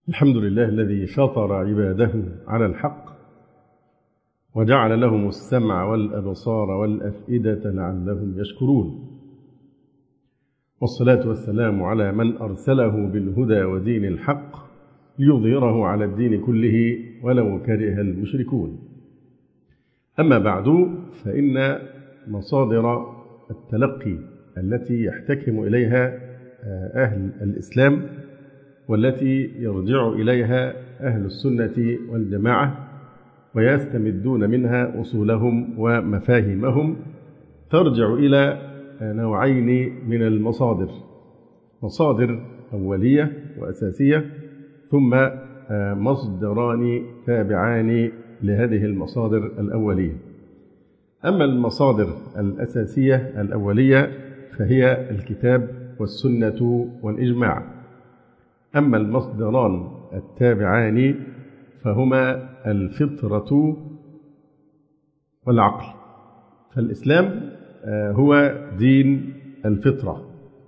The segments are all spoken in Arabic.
الحمد لله الذي فطر عباده على الحق وجعل لهم السمع والأبصار والأفئدة لعلهم يشكرون، والصلاة والسلام على من أرسله بالهدى ودين الحق ليظهره على الدين كله ولو كره المشركون. أما بعد، فإن مصادر التلقي التي يحتكم إليها أهل الإسلام والتي يرجع إليها أهل السنة والجماعة ويستمدون منها أصولهم ومفاهيمهم ترجع إلى نوعين من المصادر: مصادر أولية وأساسية، ثم مصدران تابعان لهذه المصادر الأولية. أما المصادر الأساسية الأولية فهي الكتاب والسنة والإجماع، أما المصدران التابعان فهما الفطرة والعقل. فالإسلام هو دين الفطرة،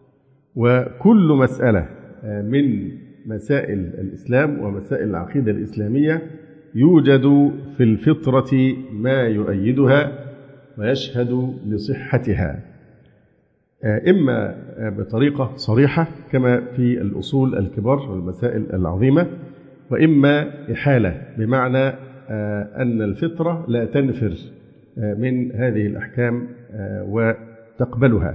وكل مسألة من مسائل الإسلام ومسائل العقيدة الإسلامية يوجد في الفطرة ما يؤيدها ويشهد لصحتها، إما بطريقة صريحة كما في الأصول الكبار والمسائل العظيمة، وإما إحالة، بمعنى أن الفطرة لا تنفر من هذه الأحكام وتقبلها.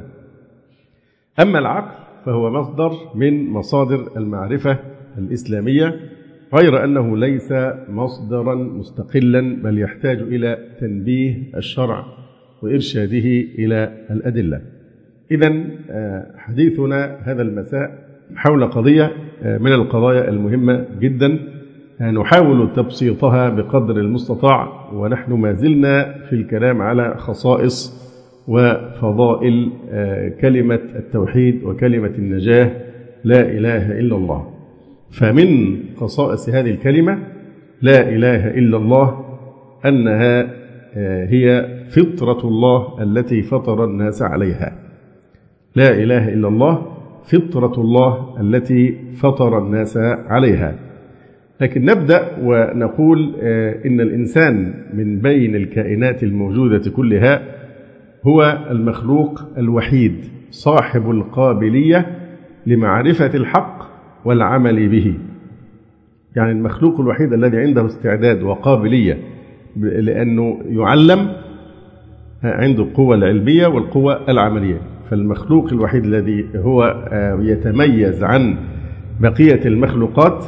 أما العقل فهو مصدر من مصادر المعرفة الإسلامية، غير أنه ليس مصدرا مستقلا، بل يحتاج إلى تنبيه الشرع وإرشاده إلى الأدلة. إذن حديثنا هذا المساء حول قضية من القضايا المهمة جدا، نحاول تبسيطها بقدر المستطاع، ونحن ما زلنا في الكلام على خصائص وفضائل كلمة التوحيد وكلمة النجاة لا إله إلا الله. فمن خصائص هذه الكلمة لا إله إلا الله أنها هي فطرة الله التي فطر الناس عليها. لا إله إلا الله فطرة الله التي فطر الناس عليها. لكن نبدأ ونقول إن الإنسان من بين الكائنات الموجودة كلها هو المخلوق الوحيد صاحب القابلية لمعرفة الحق والعمل به. يعني المخلوق الوحيد الذي عنده استعداد وقابلية لأنه يعلم، عنده القوة العلمية والقوة العملية. فالمخلوق الوحيد الذي هو يتميز عن بقية المخلوقات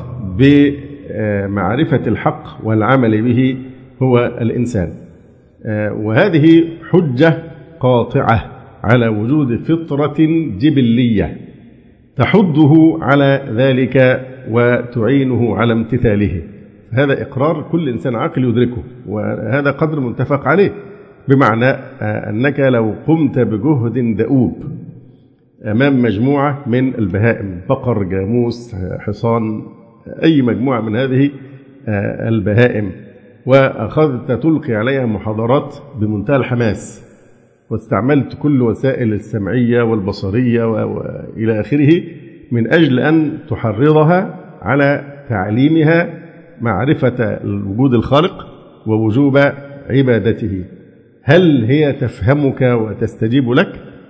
بمعرفة الحق والعمل به هو الإنسان. وهذه حجة قاطعة على وجود فطرة جبلية تحضه على ذلك وتعينه على امتثاله. هذا إقرار كل إنسان عاقل يدركه، وهذا قدر متفق عليه، بمعنى أنك لو قمت بجهد دؤوب أمام مجموعة من البهائم، بقر، جاموس، حصان، أي مجموعة من هذه البهائم، وأخذت تلقي عليها محاضرات بمنتهى الحماس، واستعملت كل وسائل السمعية والبصرية وإلى آخره من أجل أن تحرضها على تعليمها معرفة الوجود الخالق ووجوب عبادته، هل هي تفهمك وتستجيب لك؟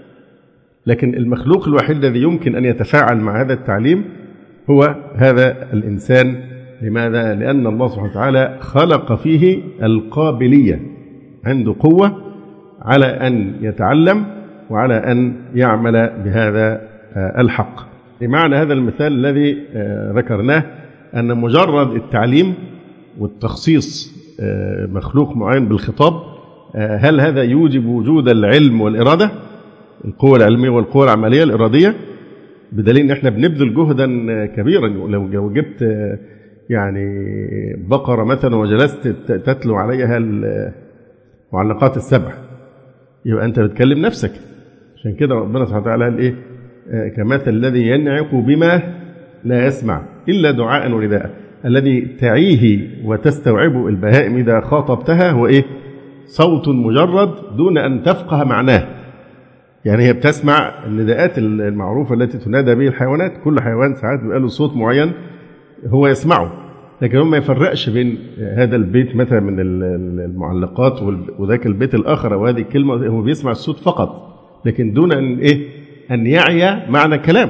لكن المخلوق الوحيد الذي يمكن أن يتفاعل مع هذا التعليم هو هذا الإنسان. لماذا؟ لأن الله سبحانه وتعالى خلق فيه القابلية، عنده قوة على أن يتعلم وعلى أن يعمل بهذا الحق. بمعنى هذا المثال الذي ذكرناه، أن مجرد التعليم والتخصيص مخلوق معين بالخطاب، هل هذا يوجب وجود العلم والإرادة، القوة العلمية والقوة العملية الإرادية؟ بدليل أن احنا بنبذل جهدا كبيرا. لو جبت يعني بقرة مثلا وجلست تتلو عليها المعلقات السبع، يبقى أنت بتكلم نفسك. عشان كده ربنا سبحانه وتعالى قال إيه؟ كمثل الذي ينعق بما لا يسمع إلا دعاء ونداء. الذي تعيه وتستوعب البهائم إذا خاطبتها هو إيه؟ صوت مجرد دون أن تفقه معناه. يعني هي بتسمع النداءات المعروفة التي تنادى به الحيوانات، كل حيوان ساعات بيبقى له صوت معين هو يسمعه، لكن هو ما يفرقش بين هذا البيت مثلا من المعلقات وذاك البيت الآخر أو هذه الكلمة، هو بيسمع الصوت فقط لكن دون أن يعي معنى كلام.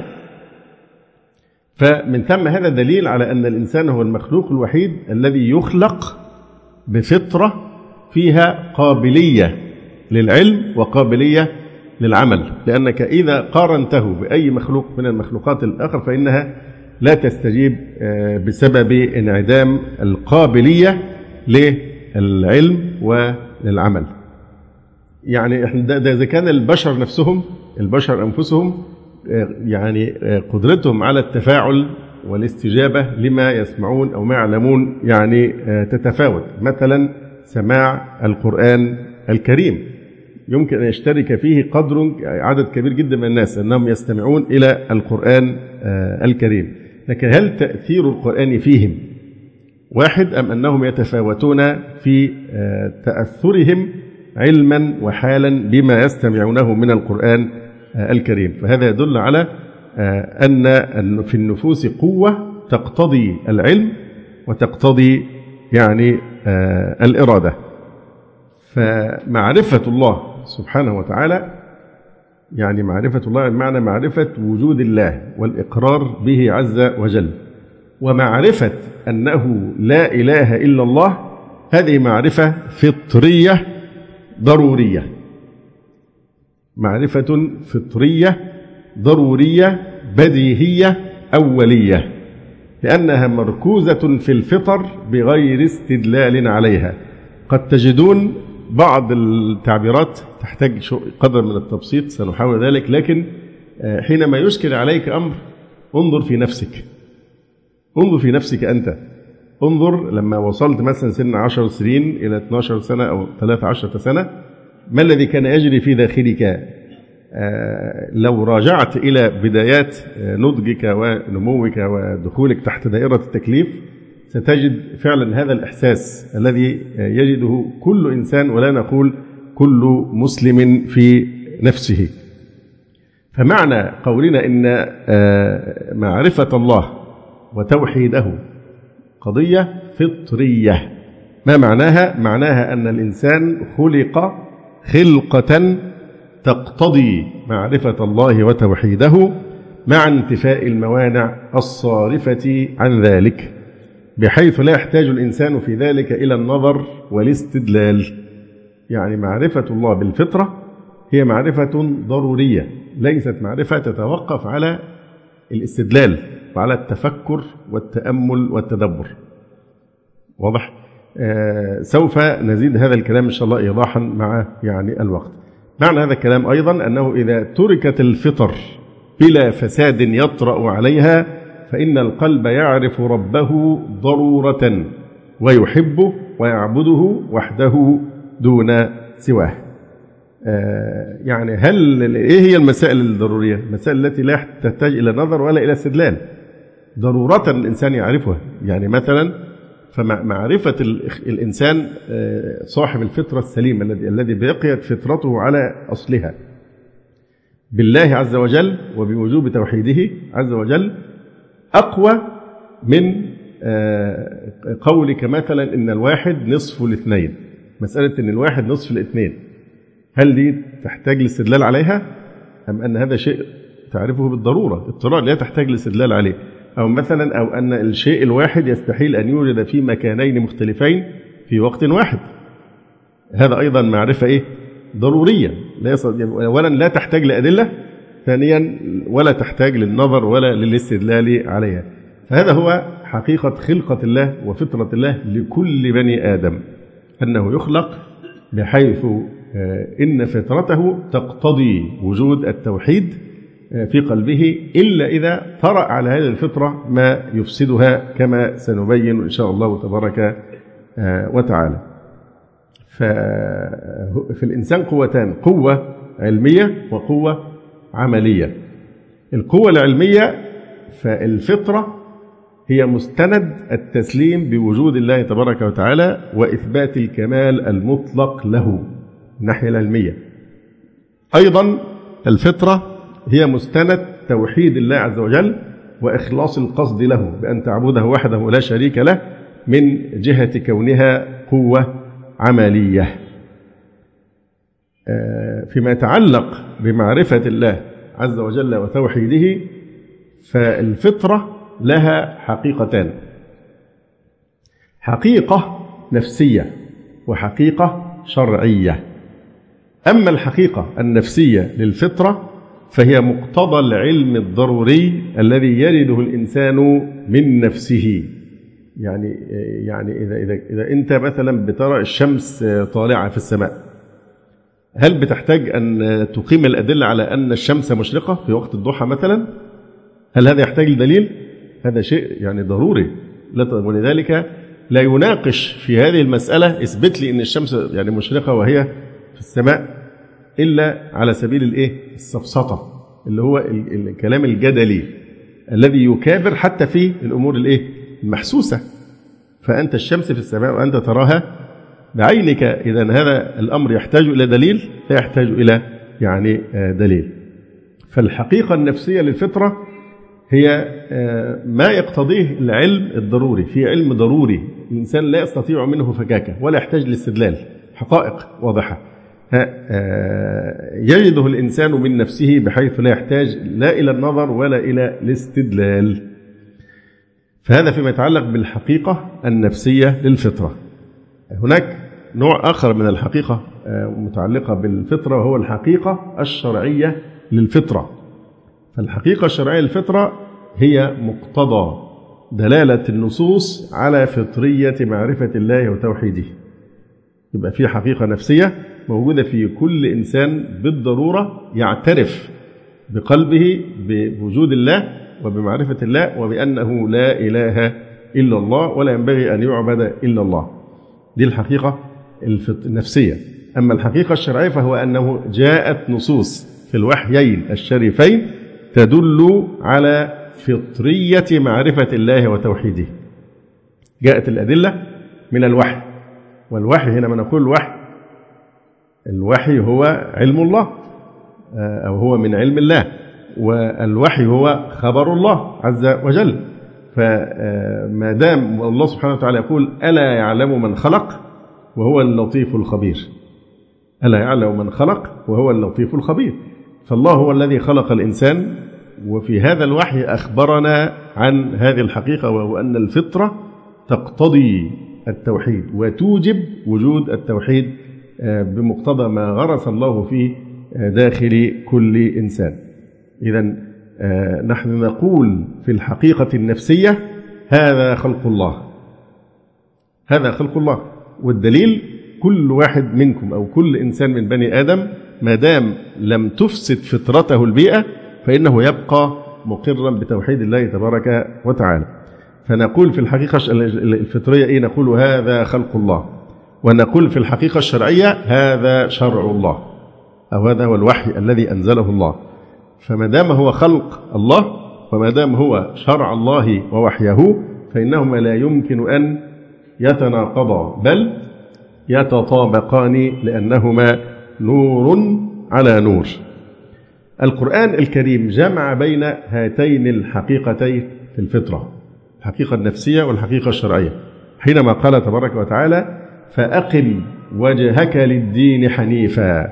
فمن ثم هذا دليل على أن الإنسان هو المخلوق الوحيد الذي يخلق بفطرة فيها قابلية للعلم وقابلية للعمل، لأنك إذا قارنته بأي مخلوق من المخلوقات الآخر فإنها لا تستجيب بسبب انعدام القابلية للعلم وللعمل. يعني إذا كان البشر نفسهم، البشر أنفسهم يعني قدرتهم على التفاعل والاستجابة لما يسمعون أو ما يعلمون يعني تتفاوت. مثلا سماع القرآن الكريم يمكن أن يشترك فيه عدد كبير جدا من الناس أنهم يستمعون إلى القرآن الكريم، لكن هل تأثير القرآن فيهم واحد أم أنهم يتفاوتون في تأثرهم علما وحالا بما يستمعونه من القرآن الكريم؟ فهذا يدل على أن في النفوس قوة تقتضي العلم وتقتضي يعني الإرادة. فمعرفة الله سبحانه وتعالى يعني معرفة الله بمعنى معرفة وجود الله والإقرار به عز وجل، ومعرفة أنه لا إله إلا الله هذه معرفة فطرية ضرورية، معرفة فطرية ضرورية بديهية أولية، لأنها مركوزة في الفطر بغير استدلال عليها. قد تجدون بعض التعبيرات تحتاج قدر من التبسيط، سنحاول ذلك، لكن حينما يشكل عليك أمر انظر في نفسك، انظر في نفسك أنت، انظر لما وصلت مثلا سن 10 سنين إلى 12 سنة أو 13 سنة ما الذي كان يجري في داخلك؟ لو راجعت إلى بدايات نضجك ونموك ودخولك تحت دائرة التكليف ستجد فعلا هذا الإحساس الذي يجده كل إنسان، ولا نقول كل مسلم في نفسه. فمعنى قولنا إن معرفة الله وتوحيده قضية فطرية، ما معناها؟ معناها أن الإنسان خلق خلقة تقتضي معرفة الله وتوحيده مع انتفاء الموانع الصارفة عن ذلك، بحيث لا يحتاج الإنسان في ذلك إلى النظر والاستدلال. يعني معرفة الله بالفطرة هي معرفة ضرورية، ليست معرفة تتوقف على الاستدلال وعلى التفكر والتأمل والتدبر. واضح؟ سوف نزيد هذا الكلام إن شاء الله إيضاحا مع يعني الوقت. معنى هذا الكلام أيضا أنه إذا تركت الفطر بلا فساد يطرأ عليها فإن القلب يعرف ربه ضرورة ويحبه ويعبده وحده دون سواه. يعني إيه هي المسائل الضرورية؟ المسائل التي لا تحتاج إلى نظر ولا إلى استدلال، ضرورة الإنسان يعرفها. يعني مثلا فمعرفة الإنسان صاحب الفطرة السليمة الذي بقيت فطرته على أصلها بالله عز وجل وبوجوب توحيده عز وجل أقوى من قولك مثلا إن الواحد نصف الاثنين. مسألة إن الواحد نصف الاثنين هل دي تحتاج لاستدلال عليها أم أن هذا شيء تعرفه بالضرورة اضطرار لا تحتاج لاستدلال عليه؟ أو مثلا أو أن الشيء الواحد يستحيل أن يوجد في مكانين مختلفين في وقت واحد، هذا أيضا معرفة ضرورية، أولا لا تحتاج لأدلة، ثانيا ولا تحتاج للنظر ولا للاستدلال عليها. فهذا هو حقيقة خلقة الله وفطرة الله لكل بني آدم، أنه يخلق بحيث إن فطرته تقتضي وجود التوحيد في قلبه، إلا إذا طرأ على هذه الفطرة ما يفسدها كما سنبين إن شاء الله تبارك وتعالى. ففي الإنسان قوتان، قوة علمية وقوة عملية. القوة العلمية فالفطرة هي مستند التسليم بوجود الله تبارك وتعالى وإثبات الكمال المطلق له الناحية العلمية. أيضا الفطرة هي مستند توحيد الله عز وجل وإخلاص القصد له بأن تعبده وحده لا شريك له من جهة كونها قوة عملية. فيما يتعلق بمعرفة الله عز وجل وتوحيده، فالفطرة لها حقيقتان: حقيقة نفسية وحقيقة شرعية. أما الحقيقة النفسية للفطرة فهي مقتضى العلم الضروري الذي يرده الإنسان من نفسه. يعني إذا أنت مثلا بترى الشمس طالعة في السماء، هل بتحتاج أن تقيم الأدلة على أن الشمس مشرقة في وقت الضحى مثلا؟ هل هذا يحتاج لدليل؟ هذا شيء ضروري، ولذلك لا يناقش في هذه المسألة اثبت لي أن الشمس مشرقة وهي في السماء إلا على سبيل السفسطة، اللي هو الكلام الجدلي الذي يكابر حتى في الأمور المحسوسة. فأنت الشمس في السماء وأنت تراها بعينك، إذا هذا الأمر يحتاج إلى دليل؟ لا يحتاج إلى دليل. فالحقيقة النفسية للفطرة هي ما يقتضيه العلم الضروري، في علم ضروري الإنسان لا يستطيع منه فكاكة ولا يحتاج لاستدلال، حقائق واضحة يجده الإنسان من نفسه بحيث لا يحتاج لا إلى النظر ولا إلى الاستدلال. فهذا فيما يتعلق بالحقيقة النفسية للفطرة. هناك نوع آخر من الحقيقة متعلقة بالفطرة وهو الحقيقة الشرعية للفطرة. فالحقيقة الشرعية للفطرة هي مقتضى دلالة النصوص على فطرية معرفة الله وتوحيده. يبقى في حقيقة نفسية موجودة في كل إنسان بالضرورة، يعترف بقلبه بوجود الله وبمعرفة الله وبأنه لا إله إلا الله ولا ينبغي أن يعبد إلا الله. دي الحقيقة النفسية. أما الحقيقة الشرعية فهو أنه جاءت نصوص في الوحيين الشريفين تدل على فطرية معرفة الله وتوحيده. جاءت الأدلة من الوحي، والوحي هنا ما نقول الوحي هو علم الله أو هو من علم الله، والوحي هو خبر الله عز وجل. فما دام الله سبحانه وتعالى يقول ألا يعلم من خلق وهو اللطيف الخبير، ألا يعلم من خلق وهو اللطيف الخبير، فالله هو الذي خلق الإنسان. وفي هذا الوحي أخبرنا عن هذه الحقيقة، وهو أن الفطرة تقتضي التوحيد وتوجب وجود التوحيد بمقتضى ما غرس الله في داخل كل إنسان. إذن نحن نقول في الحقيقة النفسية هذا خلق الله، هذا خلق الله. والدليل كل واحد منكم أو كل إنسان من بني آدم ما دام لم تفسد فطرته البيئة فإنه يبقى مقرا بتوحيد الله تبارك وتعالى. فنقول في الحقيقة الفطرية نقول هذا خلق الله، ونقول في الحقيقة الشرعية هذا شرع الله، أو هذا هو الوحي الذي أنزله الله. فما دام هو خلق الله وما دام هو شرع الله ووحيه فإنهما لا يمكن أن يتناقضا بل يتطابقان، لأنهما نور على نور. القرآن الكريم جمع بين هاتين الحقيقتين في الفطرة، الحقيقة النفسية والحقيقة الشرعية، حينما قال تبارك وتعالى فأقم وجهك للدين حنيفا.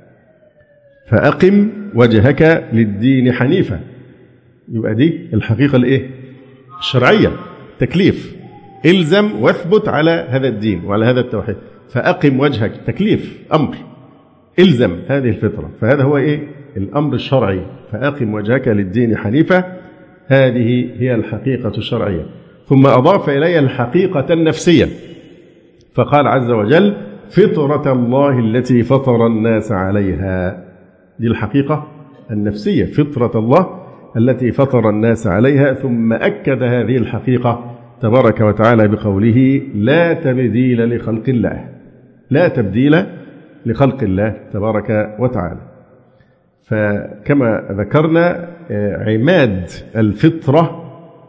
فأقم وجهك للدين حنيفا، يبقى دي الحقيقة الشرعية، تكليف، إلزم واثبت على هذا الدين وعلى هذا التوحيد. فأقم وجهك، تكليف، أمر، إلزم هذه الفطرة، فهذا هو الأمر الشرعي. فأقم وجهك للدين حنيفا، هذه هي الحقيقة الشرعية. ثم أضاف إليها الحقيقة النفسية فقال عز وجل فطرة الله التي فطر الناس عليها. دي الحقيقة النفسية، فطرة الله التي فطر الناس عليها. ثم أكد هذه الحقيقة تبارك وتعالى بقوله لا تبديل لخلق الله، لا تبديل لخلق الله تبارك وتعالى. فكما ذكرنا عماد الفطرة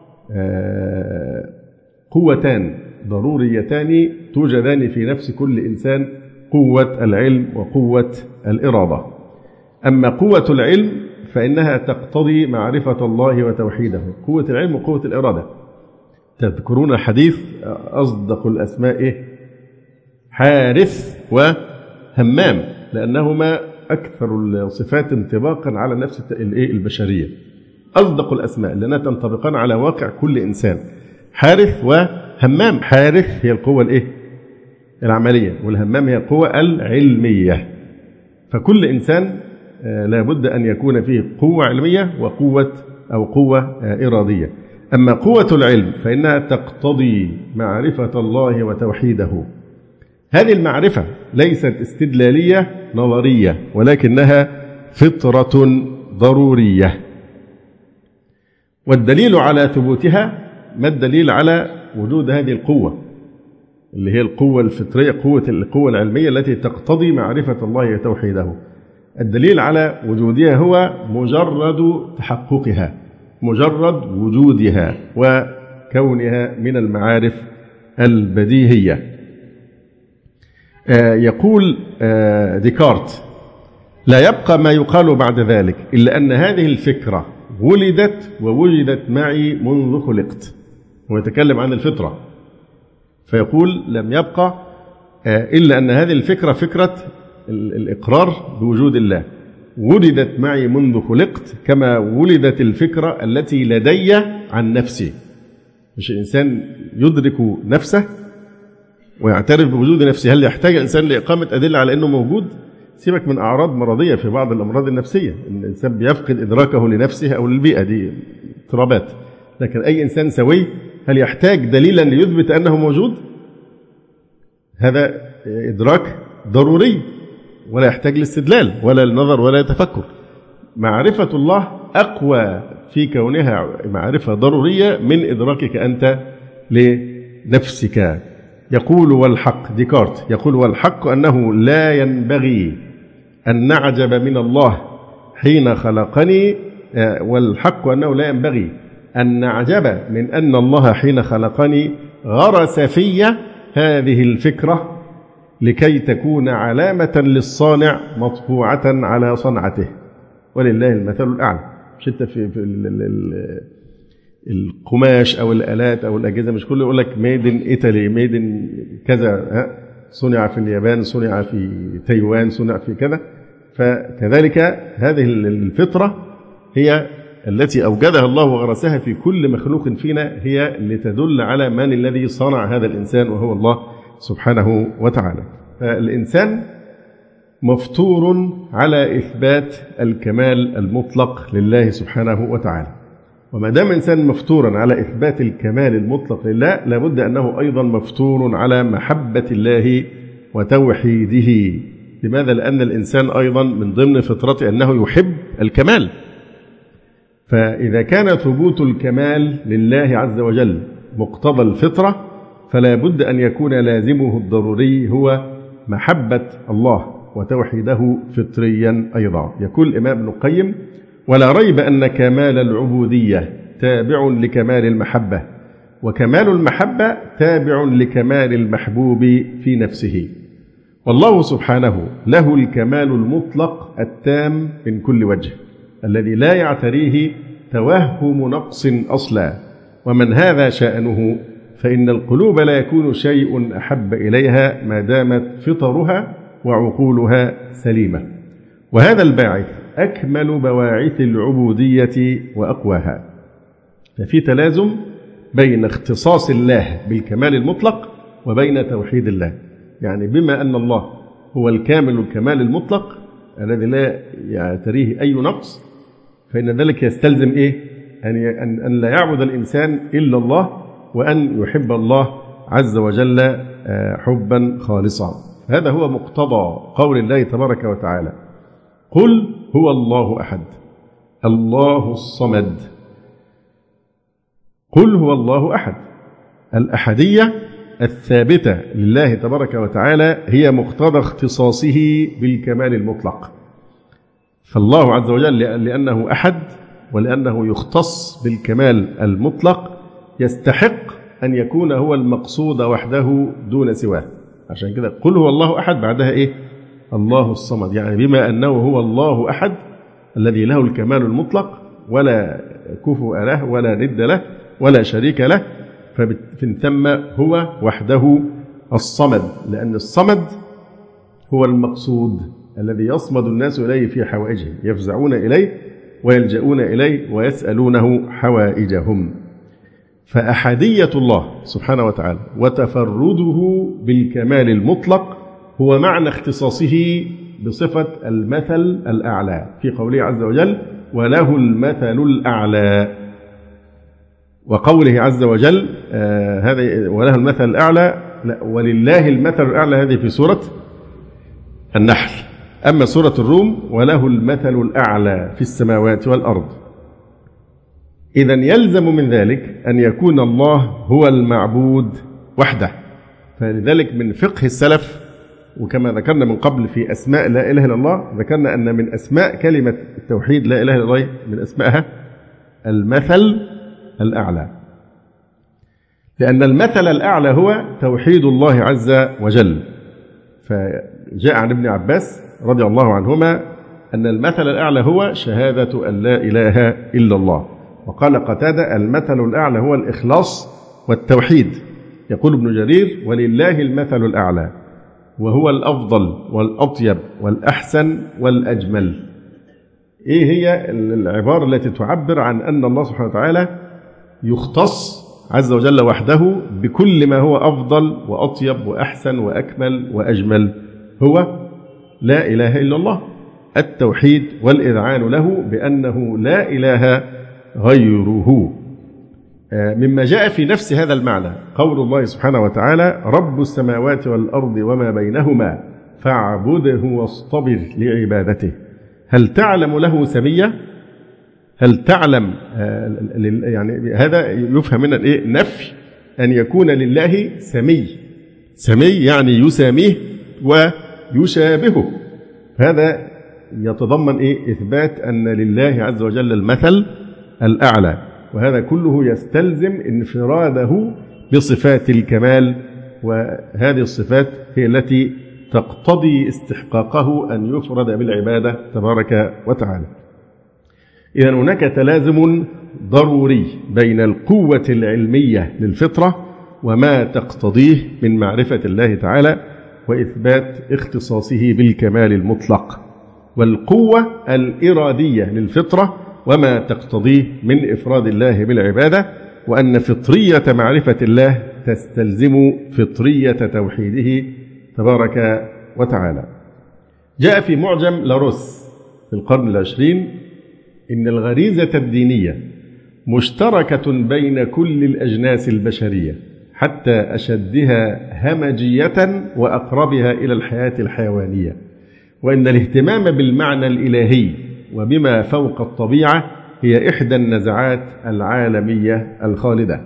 قوتان ضروريتان توجدان في نفس كل إنسان، قوة العلم وقوة الإرادة. أما قوة العلم فإنها تقتضي معرفة الله وتوحيده. قوة العلم وقوة الإرادة. تذكرون حديث أصدق الأسماء حارث وهمام، لأنهما أكثر الصفات انطباقا على نفس البشرية. أصدق الأسماء لأنها تنطبقان على واقع كل إنسان. حارث وهمام. حارث هي القوة العملية، والهمام هي القوة العلمية. فكل إنسان لابد أن يكون فيه قوة علمية وقوة إرادية. أما قوة العلم فإنها تقتضي معرفة الله وتوحيده. هذه المعرفة ليست استدلالية نظرية، ولكنها فطرة ضرورية. والدليل على ثبوتها ما الدليل على وجود هذه القوة اللي هي القوة الفطرية، القوة العلمية التي تقتضي معرفة الله وتوحيده. الدليل على وجودها هو مجرد تحققها، مجرد وجودها وكونها من المعارف البديهية. يقول ديكارت: لا يبقى ما يقال بعد ذلك إلا أن هذه الفكرة ولدت ووجدت معي منذ خلقت. ويتكلم عن الفطرة فيقول: لم يبقى إلا أن هذه الفكرة، فكرة الإقرار بوجود الله، ولدت معي منذ خلقت، كما ولدت الفكرة التي لدي عن نفسي. مش الإنسان يدرك نفسه ويعترف بوجود نفسه. هل يحتاج الإنسان لإقامة أدلة على أنه موجود؟ سيبك من أعراض مرضية في بعض الأمراض النفسية، إن الإنسان بيفقد إدراكه لنفسه أو للبيئة، دي اضطرابات. لكن أي إنسان سوي هل يحتاج دليلا ليثبت أنه موجود؟ هذا إدراك ضروري ولا يحتاج لاستدلال ولا للنظر ولا للتفكر. معرفة الله أقوى في كونها معرفة ضرورية من إدراكك أنت لنفسك. يقول والحق، ديكارت يقول: والحق أنه لا ينبغي أن نعجب من الله حين خلقني، والحق أنه لا ينبغي أن نعجب من أن الله حين خلقني غرس في هذه الفكرة لكي تكون علامة للصانع مطبوعة على صنعته، ولله المثل الأعلى. مش أنت في القماش أو الآلات أو الأجهزة مش كله يقول لك ميد إن إيطالي، ميد إن كذا، صنع في اليابان، صنع في تايوان، صنع في كذا. فكذلك هذه الفطرة هي التي أوجدها الله وغرسها في كل مخلوق فينا، هي لتدل على من الذي صنع هذا الإنسان وهو الله سبحانه وتعالى. فالإنسان مفطور على إثبات الكمال المطلق لله سبحانه وتعالى. وما دام إنسان مفطورا على إثبات الكمال المطلق لله، لابد أنه أيضا مفطور على محبة الله وتوحيده. لماذا؟ لأن الإنسان أيضا من ضمن فطرته أنه يحب الكمال. فإذا كان ثبوت الكمال لله عز وجل مقتضى الفطرة، فلا بد أن يكون لازمه الضروري هو محبة الله وتوحيده فطريا أيضا. يقول الإمام ابن القيم: ولا ريب أن كمال العبودية تابع لكمال المحبة، وكمال المحبة تابع لكمال المحبوب في نفسه. والله سبحانه له الكمال المطلق التام من كل وجه، الذي لا يعتريه توهم نقص أصلا. ومن هذا شأنه فإن القلوب لا يكون شيء أحب إليها ما دامت فطرها وعقولها سليمة. وهذا الباعث أكمل بواعث العبودية وأقواها. ففي تلازم بين اختصاص الله بالكمال المطلق وبين توحيد الله. يعني بما أن الله هو الكامل الكمال المطلق الذي لا يعتريه أي نقص، فإن ذلك يستلزم أن لا يعبد الإنسان إلا الله، وأن يحب الله عز وجل حبا خالصا. هذا هو مقتضى قول الله تبارك وتعالى: قل هو الله أحد الله الصمد. قل هو الله أحد. الأحدية الثابتة لله تبارك وتعالى هي مقتضى اختصاصه بالكمال المطلق. فالله عز وجل لأنه أحد ولأنه يختص بالكمال المطلق يستحق أن يكون هو المقصود وحده دون سواه. عشان كده قل هو الله أحد، بعدها الله الصمد. يعني بما أنه هو الله أحد الذي له الكمال المطلق ولا كفؤ له ولا ند له ولا شريك له، فمن ثم هو وحده الصمد، لأن الصمد هو المقصود الذي يصمد الناس إليه في حوائجهم، يفزعون إليه ويلجؤون إليه ويسألونه حوائجهم. فأحدية الله سبحانه وتعالى وتفرده بالكمال المطلق هو معنى اختصاصه بصفة المثل الأعلى في قوله عز وجل: وله المثل الأعلى. وقوله عز وجل هذا وله المثل الأعلى، لا، ولله المثل الأعلى، هذه في سورة النحل. أما سورة الروم وله المثل الأعلى في السماوات والأرض. إذن يلزم من ذلك أن يكون الله هو المعبود وحده. فلذلك من فقه السلف، وكما ذكرنا من قبل في أسماء لا إله إلا الله، ذكرنا أن من أسماء كلمة التوحيد لا إله إلا الله من أسمائها المثل الأعلى، لأن المثل الأعلى هو توحيد الله عز وجل. فجاء عن ابن عباس رضي الله عنهما أن المثل الأعلى هو شهادة أن لا إله إلا الله. وقال قتادة: المثل الأعلى هو الإخلاص والتوحيد. يقول ابن جرير: ولله المثل الأعلى، وهو الأفضل والأطيب والأحسن والأجمل. إيه هي العبارة التي تعبر عن أن الله سبحانه وتعالى يختص عز وجل وحده بكل ما هو أفضل وأطيب وأحسن وأكمل وأجمل؟ هو لا إله إلا الله، التوحيد والإذعان له بأنه لا إله غيره. مما جاء في نفس هذا المعنى قول الله سبحانه وتعالى: رب السماوات والأرض وما بينهما فاعبده واصطبر لعبادته. هل تعلم له سمية؟ هل تعلم يعني هذا يفهم من إيه؟ نفي أن يكون لله سمي. سمي يعني يساميه ويشابهه. هذا يتضمن إيه؟ إثبات أن لله عز وجل المثل الأعلى، وهذا كله يستلزم انفراده بصفات الكمال، وهذه الصفات هي التي تقتضي استحقاقه أن يفرد بالعبادة تبارك وتعالى. إذن هناك تلازم ضروري بين القوة العلمية للفطرة وما تقتضيه من معرفة الله تعالى وإثبات اختصاصه بالكمال المطلق، والقوة الإرادية للفطرة وما تقتضيه من إفراد الله بالعبادة، وأن فطرية معرفة الله تستلزم فطرية توحيده تبارك وتعالى. جاء في معجم لاروس في القرن العشرين إن الغريزة الدينية مشتركة بين كل الأجناس البشرية حتى أشدها همجية وأقربها إلى الحياة الحيوانية، وإن الاهتمام بالمعنى الإلهي وبما فوق الطبيعة هي إحدى النزعات العالمية الخالدة.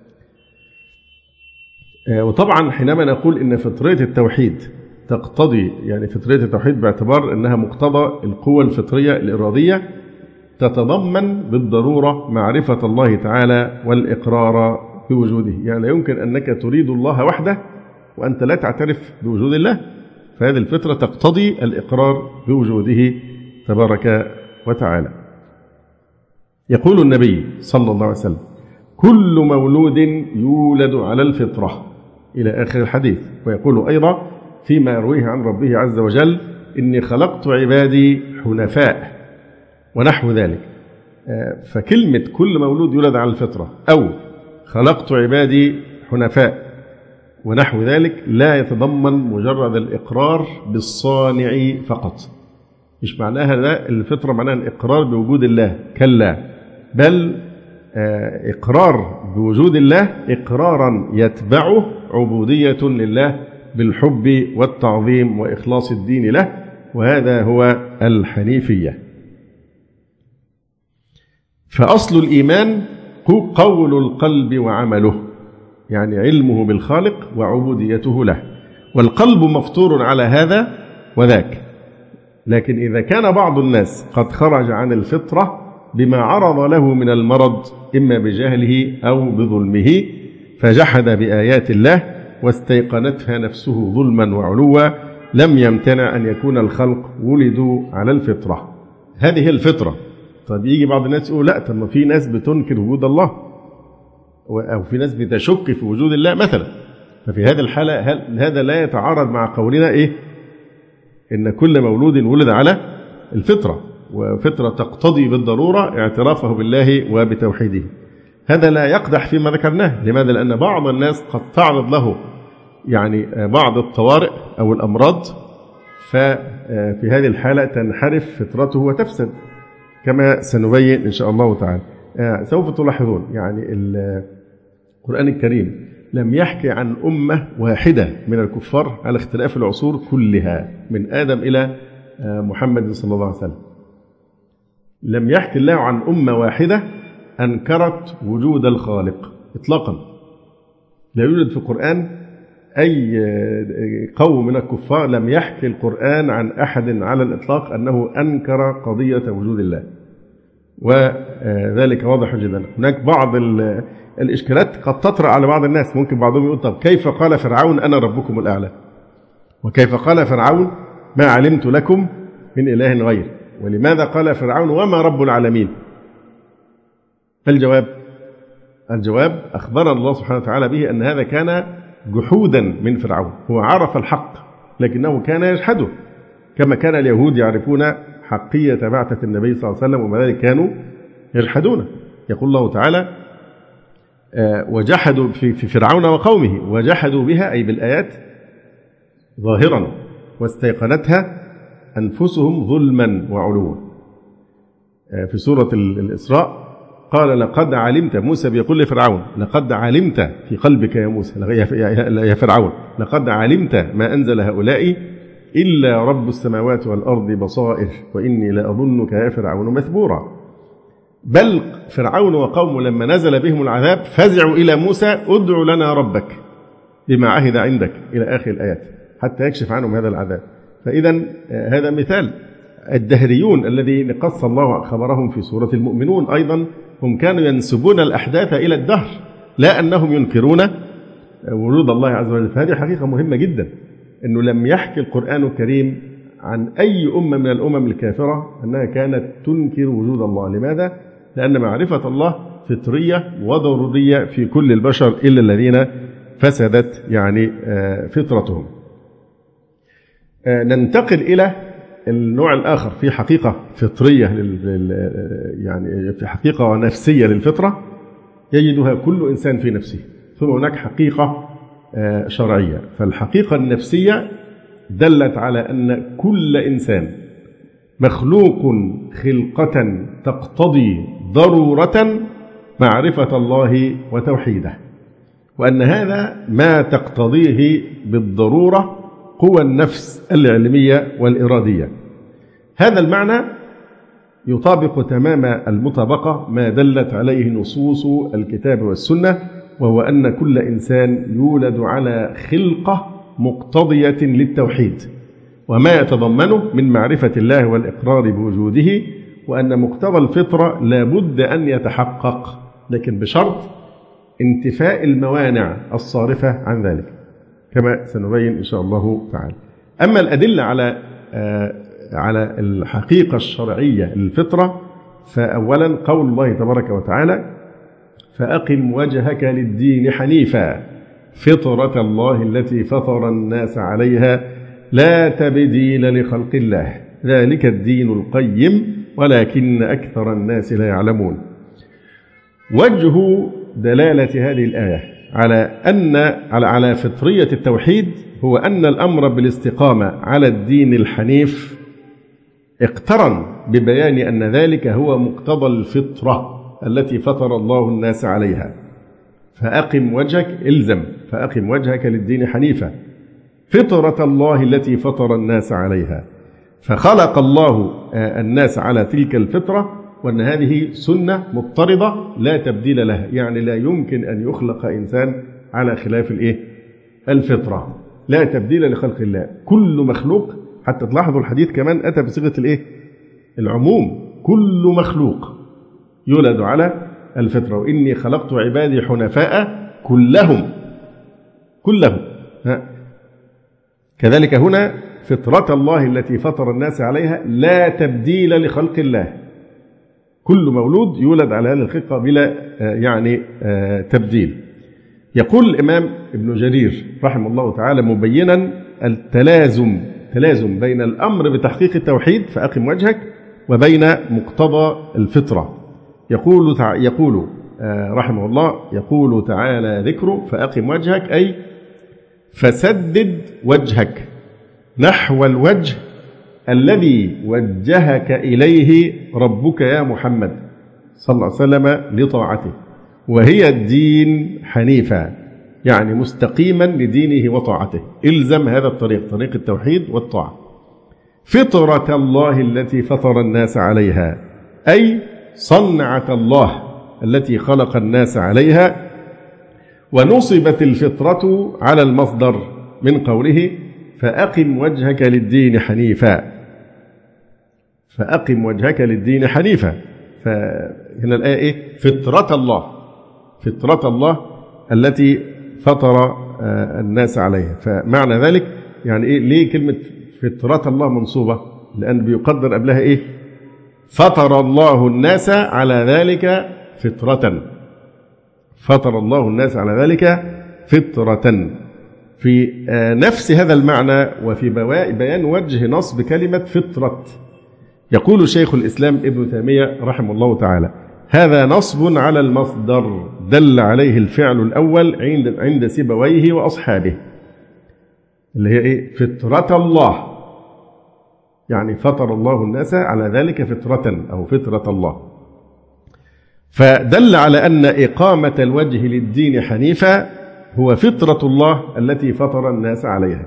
وطبعا حينما نقول إن فطرية التوحيد تقتضي، يعني فطرية التوحيد باعتبار أنها مقتضى القوة الفطرية الإرادية، تتضمن بالضرورة معرفة الله تعالى والإقرار بوجوده. يعني لا يمكن أنك تريد الله وحده وأنت لا تعترف بوجود الله، فهذه الفطرة تقتضي الإقرار بوجوده تبارك وتعالى. يقول النبي صلى الله عليه وسلم: كل مولود يولد على الفطرة، إلى آخر الحديث. ويقول أيضا فيما يرويه عن ربه عز وجل: إني خلقت عبادي حنفاء، ونحو ذلك. فكلمة كل مولود يولد على الفطرة أو خلقت عبادي حنفاء ونحو ذلك لا يتضمن مجرد الإقرار بالصانع فقط. مش معناها لا الفطرة معناها الإقرار بوجود الله، كلا، بل إقرار بوجود الله إقرارا يتبعه عبودية لله بالحب والتعظيم وإخلاص الدين له، وهذا هو الحنيفية. فأصل الإيمان قول القلب وعمله، يعني علمه بالخالق وعبوديته له، والقلب مفطور على هذا وذاك. لكن إذا كان بعض الناس قد خرج عن الفطرة بما عرض له من المرض إما بجهله أو بظلمه، فجحد بآيات الله واستيقنتها نفسه ظلما وعلوا، لم يمتنع أن يكون الخلق ولدوا على الفطرة. هذه هي الفطرة. طب يجي بعض الناس يقول لا، طب ما في ناس بتنكر وجود الله، أو في ناس بتشك في وجود الله مثلا. ففي هذه الحالة هذا لا يتعارض مع قولنا إيه؟ إن كل مولود ولد على الفطرة، وفطرة تقتضي بالضرورة اعترافه بالله وبتوحيده. هذا لا يقدح فيما ذكرناه. لماذا؟ لأن بعض الناس قد تعرض له يعني بعض الطوارئ أو الأمراض، ففي هذه الحالة تنحرف فطرته وتفسد، كما سنبين إن شاء الله تعالى. سوف تلاحظون يعني القرآن الكريم لم يحكي عن أمة واحدة من الكفار على اختلاف العصور كلها من آدم إلى محمد صلى الله عليه وسلم. لم يحكي الله عن أمة واحدة أنكرت وجود الخالق إطلاقا. لا يوجد في القرآن أي قوم من الكفار لم يحكي القرآن عن أحد على الإطلاق أنه أنكر قضية وجود الله، وذلك واضح جدا. هناك بعض الإشكالات قد تطرأ على بعض الناس. ممكن بعضهم يقول طب كيف قال فرعون أنا ربكم الأعلى؟ وكيف قال فرعون ما علمت لكم من إله غير؟ ولماذا قال فرعون وما رب العالمين؟ الجواب أخبرنا الله سبحانه وتعالى به أن هذا كان جحودا من فرعون. هو عرف الحق لكنه كان يجحده، كما كان اليهود يعرفون حقية بعثة النبي صلى الله عليه وسلم وما ذلك كانوا يجحدونه. يقول الله تعالى وجحدوا في فرعون وقومه وجحدوا بها أي بالآيات ظاهرا واستيقنتها أنفسهم ظلما وعلوا. في سورة الإسراء قال لقد علمت، موسى بيقول لفرعون لقد علمت في قلبك يا موسى يا فرعون لقد علمت ما أنزل هؤلاء إلا رب السماوات والأرض بصائر وإني لأظنك يا فرعون مثبورا. بل فرعون وقومه لما نزل بهم العذاب فزعوا إلى موسى ادع لنا ربك بما عهد عندك إلى آخر الآيات حتى يكشف عنهم هذا العذاب. فإذا هذا مثال. الدهريون الذي قص الله خبرهم في سورة المؤمنون أيضا هم كانوا ينسبون الأحداث إلى الدهر، لا أنهم ينكرون وجود الله عز وجل. فهذه حقيقة مهمة جدا، أنه لم يحكي القرآن الكريم عن أي أمة من الأمم الكافرة أنها كانت تنكر وجود الله. لماذا؟ لأن معرفة الله فطرية وضرورية في كل البشر إلا الذين فسدت يعني فطرتهم. ننتقل إلى النوع الآخر في حقيقة فطرية يعني في حقيقة ونفسية للفطرة يجدها كل إنسان في نفسه، ثم هناك حقيقة شرعية. فالحقيقة النفسية دلت على أن كل إنسان مخلوق خلقة تقتضي ضرورة معرفة الله وتوحيده، وأن هذا ما تقتضيه بالضرورة قوى النفس العلمية والإرادية. هذا المعنى يطابق تمام المطابقة ما دلت عليه نصوص الكتاب والسنة، وهو أن كل إنسان يولد على خلقة مقتضية للتوحيد وما يتضمنه من معرفة الله والإقرار بوجوده، وأن مقتضى الفطرة لا بد أن يتحقق، لكن بشرط انتفاء الموانع الصارفة عن ذلك كما سنبين إن شاء الله تعالى. أما الأدلة على الحقيقة الشرعية للفطرة، فأولا قول الله تبارك وتعالى فأقم وجهك للدين حنيفا فطرة الله التي فطر الناس عليها لا تبديل لخلق الله ذلك الدين القيم ولكن أكثر الناس لا يعلمون. وجه دلالة هذه الآية على فطرية التوحيد هو أن الأمر بالاستقامة على الدين الحنيف اقترن ببيان أن ذلك هو مقتضى الفطرة التي فطر الله الناس عليها. فأقم وجهك إلزم فأقم وجهك للدين حنيفا فطرة الله التي فطر الناس عليها. فخلق الله الناس على تلك الفطرة، وأن هذه سنة مضطردة لا تبديل لها، يعني لا يمكن أن يخلق إنسان على خلاف الفطرة، لا تبديل لخلق الله. كل مخلوق، حتى تلاحظوا الحديث كمان أتى بصيغة العموم، كل مخلوق يولد على الفطرة وإني خلقت عبادي حنفاء كلهم. كذلك هنا فطرة الله التي فطر الناس عليها لا تبديل لخلق الله. كل مولود يولد على هذه الخلقة بلا تبديل. يقول الإمام ابن جرير رحمه الله تعالى مبينا التلازم بين الأمر بتحقيق التوحيد فأقم وجهك وبين مقتضى الفطرة. يقول رحمه الله يقول تعالى ذكره فأقم وجهك أي فسدد وجهك نحو الوجه الذي وجهك إليه ربك يا محمد صلى الله عليه وسلم لطاعته، وهي الدين حنيفا، يعني مستقيما لدينه وطاعته. إلزم هذا الطريق، طريق التوحيد والطاعة. فطرة الله التي فطر الناس عليها أي صنعة الله التي خلق الناس عليها، ونصبت الفطرة على المصدر من قوله فأقم وجهك للدين حنيفا. فأقم وجهك للدين حنيفا. فهنا الآية فطرة الله التي فطر الناس عليها. فمعنى ذلك ليه كلمة فطرة الله منصوبة؟ لأن بيقدر قبلها فطر الله الناس على ذلك فطرة. فطر الله الناس على ذلك فطرة. في نفس هذا المعنى وفي بيان وجه نصب كلمة فطرة يقول شيخ الإسلام ابن تيمية رحمه الله تعالى هذا نصب على المصدر دل عليه الفعل الأول عند سيبويه وأصحابه، اللي هي فطرة الله، يعني فطر الله الناس على ذلك فطرة أو فطرة الله. فدل على أن إقامة الوجه للدين حنيفا هو فطرة الله التي فطر الناس عليها.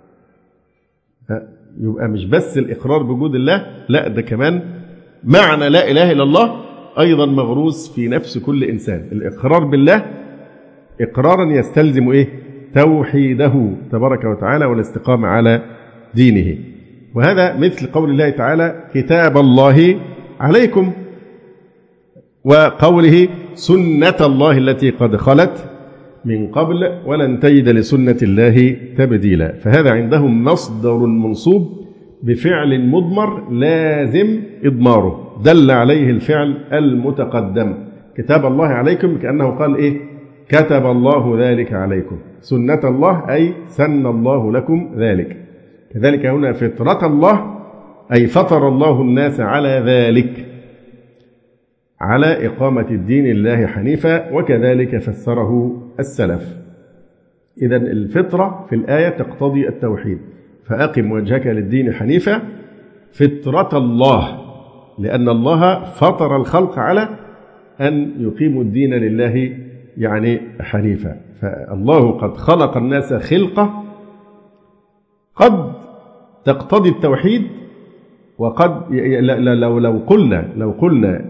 يبقى مش بس الإقرار بوجود الله، لا ده كمان معنى لا إله إلا الله أيضا مغروس في نفس كل إنسان. الإقرار بالله إقرارا يستلزم توحيده تبارك وتعالى والاستقامة على دينه. وهذا مثل قول الله تعالى كتاب الله عليكم، وقوله سنة الله التي قد خلت من قبل ولن تجد لسنة الله تبديلا. فهذا عندهم مصدر منصوب بفعل مضمر لازم إضماره دل عليه الفعل المتقدم. كتاب الله عليكم كأنه قال كتب الله ذلك عليكم. سنة الله أي سن الله لكم ذلك. كذلك هنا فطرة الله أي فطر الله الناس على ذلك، على إقامة الدين الله حنيفا، وكذلك فسره السلف. إذن الفطرة في الآية تقتضي التوحيد. فأقم وجهك للدين حنيفا فطرة الله، لأن الله فطر الخلق على أن يقيموا الدين لله حنيفا. فالله قد خلق الناس خلقة قد تقتضي التوحيد، وقد لو قلنا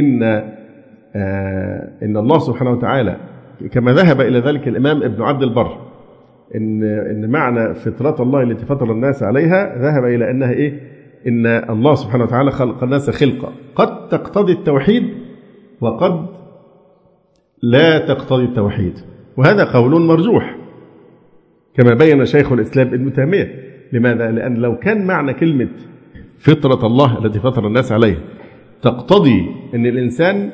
إن الله سبحانه وتعالى كما ذهب إلى ذلك الإمام ابن عبد البر إن معنى فطرة الله التي فطر الناس عليها ذهب إلى أنها إن الله سبحانه وتعالى خلق الناس خلقة قد تقتضي التوحيد وقد لا تقتضي التوحيد. وهذا قول مرجوح كما بين شيخ الإسلام ابن تيمية. لماذا؟ لأن لو كان معنى كلمة فطرة الله التي فطر الناس عليها تقتضي أن الإنسان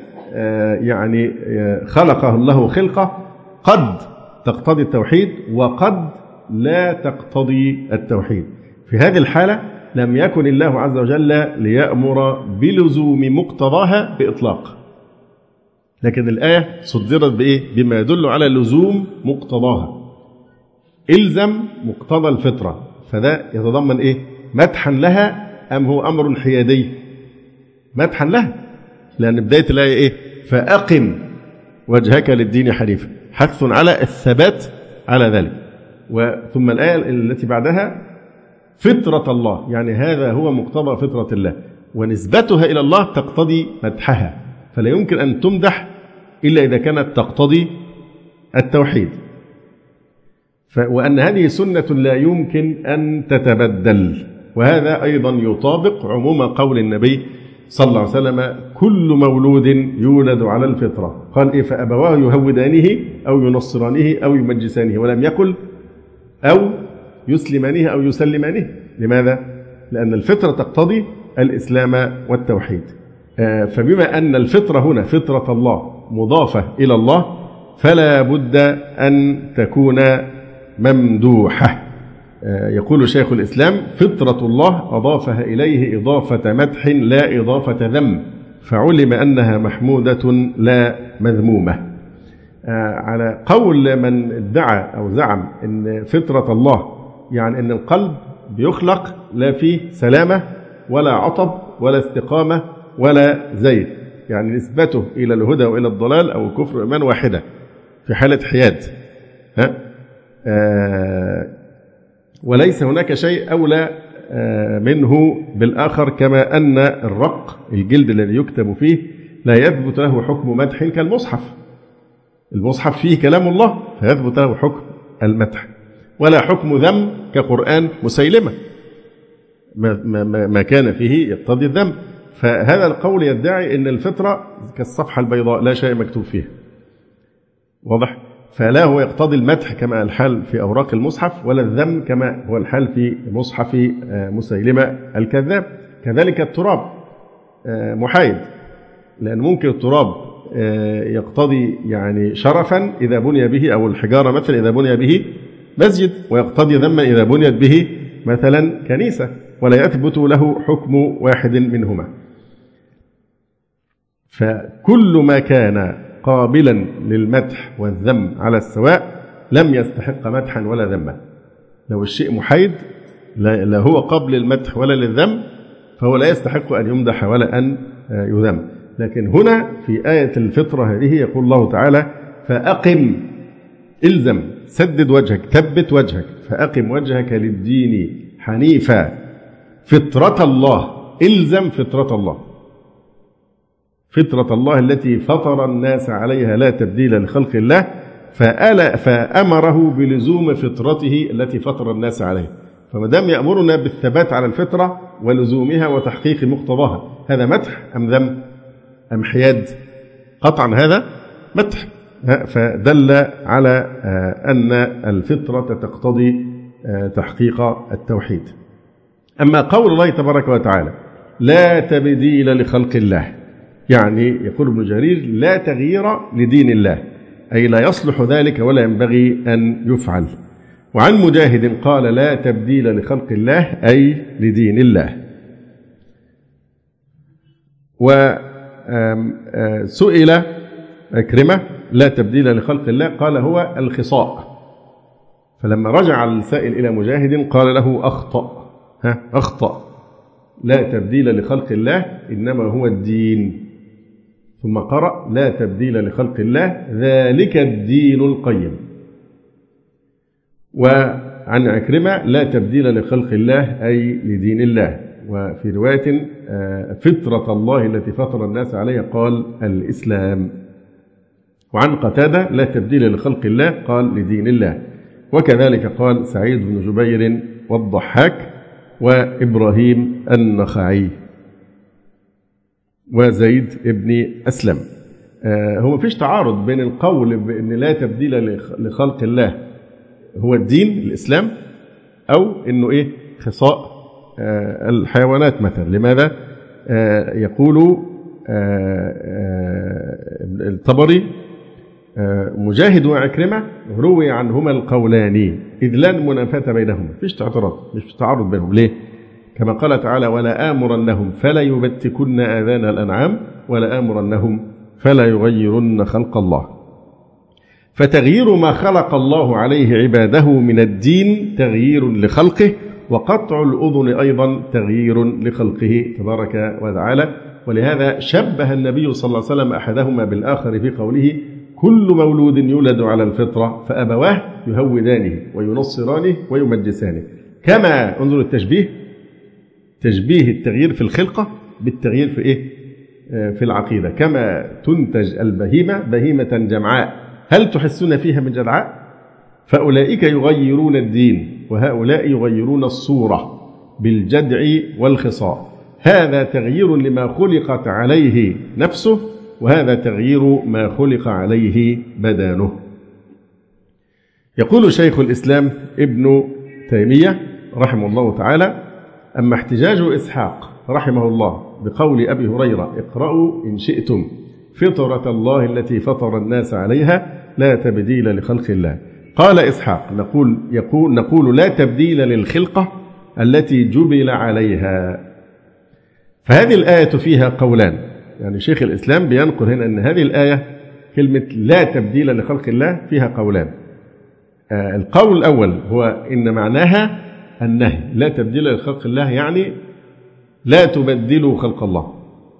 خلقه الله خلقة قد تقتضي التوحيد وقد لا تقتضي التوحيد، في هذه الحالة لم يكن الله عز وجل ليأمر بلزوم مقتضاها بإطلاق، لكن الآية صدرت بما يدل على لزوم مقتضاها. إلزم مقتضى الفطرة، فده يتضمن مدحا لها أم هو أمر حيادي؟ مدحا لها، لأن بداية الآية فأقم وجهك للدين حنيفا، حث على الثبات على ذلك. ثم الآية التي بعدها فطرة الله، يعني هذا هو مقتضى فطرة الله، ونسبتها إلى الله تقتضي مدحها، فلا يمكن أن تمدح إلا إذا كانت تقتضي التوحيد. وأن هذه سنة لا يمكن أن تتبدل. وهذا أيضا يطابق عموم قول النبي صلى الله عليه وسلم كل مولود يولد على الفطرة. قال فأبواه يهودانه أو ينصرانه أو يمجسانه، ولم يقل أو يسلمانه أو يسلمانه، لماذا؟ لأن الفطرة تقتضي الإسلام والتوحيد. فبما أن الفطرة هنا فطرة الله مضافة إلى الله فلا بد أن تكون ممدوحة. يقول شيخ الإسلام: فطرة الله أضافها إليه إضافة مدح لا إضافة ذم، فعلم أنها محمودة لا مذمومة. على قول من ادعى أو زعم أن فطرة الله يعني أن القلب بيخلق لا فيه سلامة ولا عطب ولا استقامة ولا زيغ، يعني نسبته إلى الهدى وإلى الضلال أو الكفر والإيمان واحدة في حالة حياد، وليس هناك شيء أولى منه بالآخر، كما أن الرق الجلد الذي يكتب فيه لا يثبت له حكم مدح كالمصحف. المصحف فيه كلام الله فيثبت له حكم المدح، ولا حكم ذم كقرآن مسيلمة ما كان فيه يقتضي الذم. فهذا القول يدعي أن الفطرة كالصفحة البيضاء لا شيء مكتوب فيها، واضح؟ فلا هو يقتضي المدح كما الحال في أوراق المصحف، ولا الذم كما هو الحال في مصحف مسيلمة الكذاب. كذلك التراب محايد، لأن ممكن التراب يقتضي يعني شرفا إذا بني به، أو الحجارة مثلا إذا بني به مسجد، ويقتضي ذما إذا بنيت به مثلا كنيسة، ولا يثبت له حكم واحد منهما. فكل ما كان قابلا للمدح والذم على السواء لم يستحق مدحا ولا ذما. لو الشيء محايد لا هو قابل للمدح ولا للذم فهو لا يستحق أن يمدح ولا أن يذم. لكن هنا في آية الفطرة هذه يقول الله تعالى: فأقم، إلزم، سدد وجهك، ثبت وجهك، فأقم وجهك للدين حنيفا فطرة الله. إلزم فطرة الله، فطرة الله التي فطر الناس عليها لا تبديل لخلق الله، فأمره بلزوم فطرته التي فطر الناس عليها. فما دام يأمرنا بالثبات على الفطرة ولزومها وتحقيق مقتضاها، هذا مدح أم ذم أم حياد؟ قطعا هذا مدح، فدل على أن الفطرة تقتضي تحقيق التوحيد. أما قول الله تبارك وتعالى: لا تبديل لخلق الله، يعني يقول ابن جرير: لا تغيير لدين الله، أي لا يصلح ذلك ولا ينبغي أن يفعل. وعن مجاهد قال: لا تبديل لخلق الله، أي لدين الله. وسئل عكرمة: لا تبديل لخلق الله، قال: هو الخصاء. فلما رجع السائل إلى مجاهد قال له: أخطأ، لا تبديل لخلق الله إنما هو الدين. ثم قرأ: لا تبديل لخلق الله ذلك الدين القيم. وعن عكرمة: لا تبديل لخلق الله، أي لدين الله. وفي رواية: فطرة الله التي فطر الناس عليها، قال: الإسلام. وعن قتادة: لا تبديل لخلق الله، قال: لدين الله. وكذلك قال سعيد بن جبير والضحاك وإبراهيم النخعي وزيد بن أسلم. هو مفيش تعارض بين القول بأن لا تبديل لخلق الله هو الدين الإسلام، أو أنه خصاء الحيوانات مثلا. لماذا؟ يقول الطبري: مجاهد وعكرمة روي عنهما القولان إذ لا منافاة بينهما. مفيش تعارض بينهم. ليه؟ كما قال تعالى: ولا آمرنهم فلا يبتكن آذان الأنعام ولا آمرنهم فلا يغيرن خلق الله. فتغيير ما خلق الله عليه عباده من الدين تغيير لخلقه، وقطع الأذن أيضا تغيير لخلقه تبارك وتعالى. ولهذا شبه النبي صلى الله عليه وسلم أحدهما بالآخر في قوله: كل مولود يولد على الفطرة فأبواه يهودانه وينصرانه ويمجسانه. كما انظر التشبيه، تشبيه التغيير في الخلقة بالتغيير في في العقيدة. كما تنتج البهيمة بهيمة جمعاء هل تحسون فيها من جدعاء؟ فأولئك يغيرون الدين، وهؤلاء يغيرون الصورة بالجدع والخصاء. هذا تغيير لما خلقت عليه نفسه، وهذا تغيير ما خلق عليه بدانه. يقول شيخ الإسلام ابن تيمية رحمه الله تعالى: أما احتجاج إسحاق رحمه الله بقول أبي هريرة اقرأوا إن شئتم فطرة الله التي فطر الناس عليها لا تبديل لخلق الله، قال إسحاق نقول لا تبديل للخلقة التي جبل عليها. فهذه الآية فيها قولان، يعني شيخ الإسلام بينقل هنا أن هذه الآية كلمة لا تبديل لخلق الله فيها قولان. القول الأول هو إن معناها النهي، لا تبديل لخلق الله يعني لا تبدلوا خلق الله،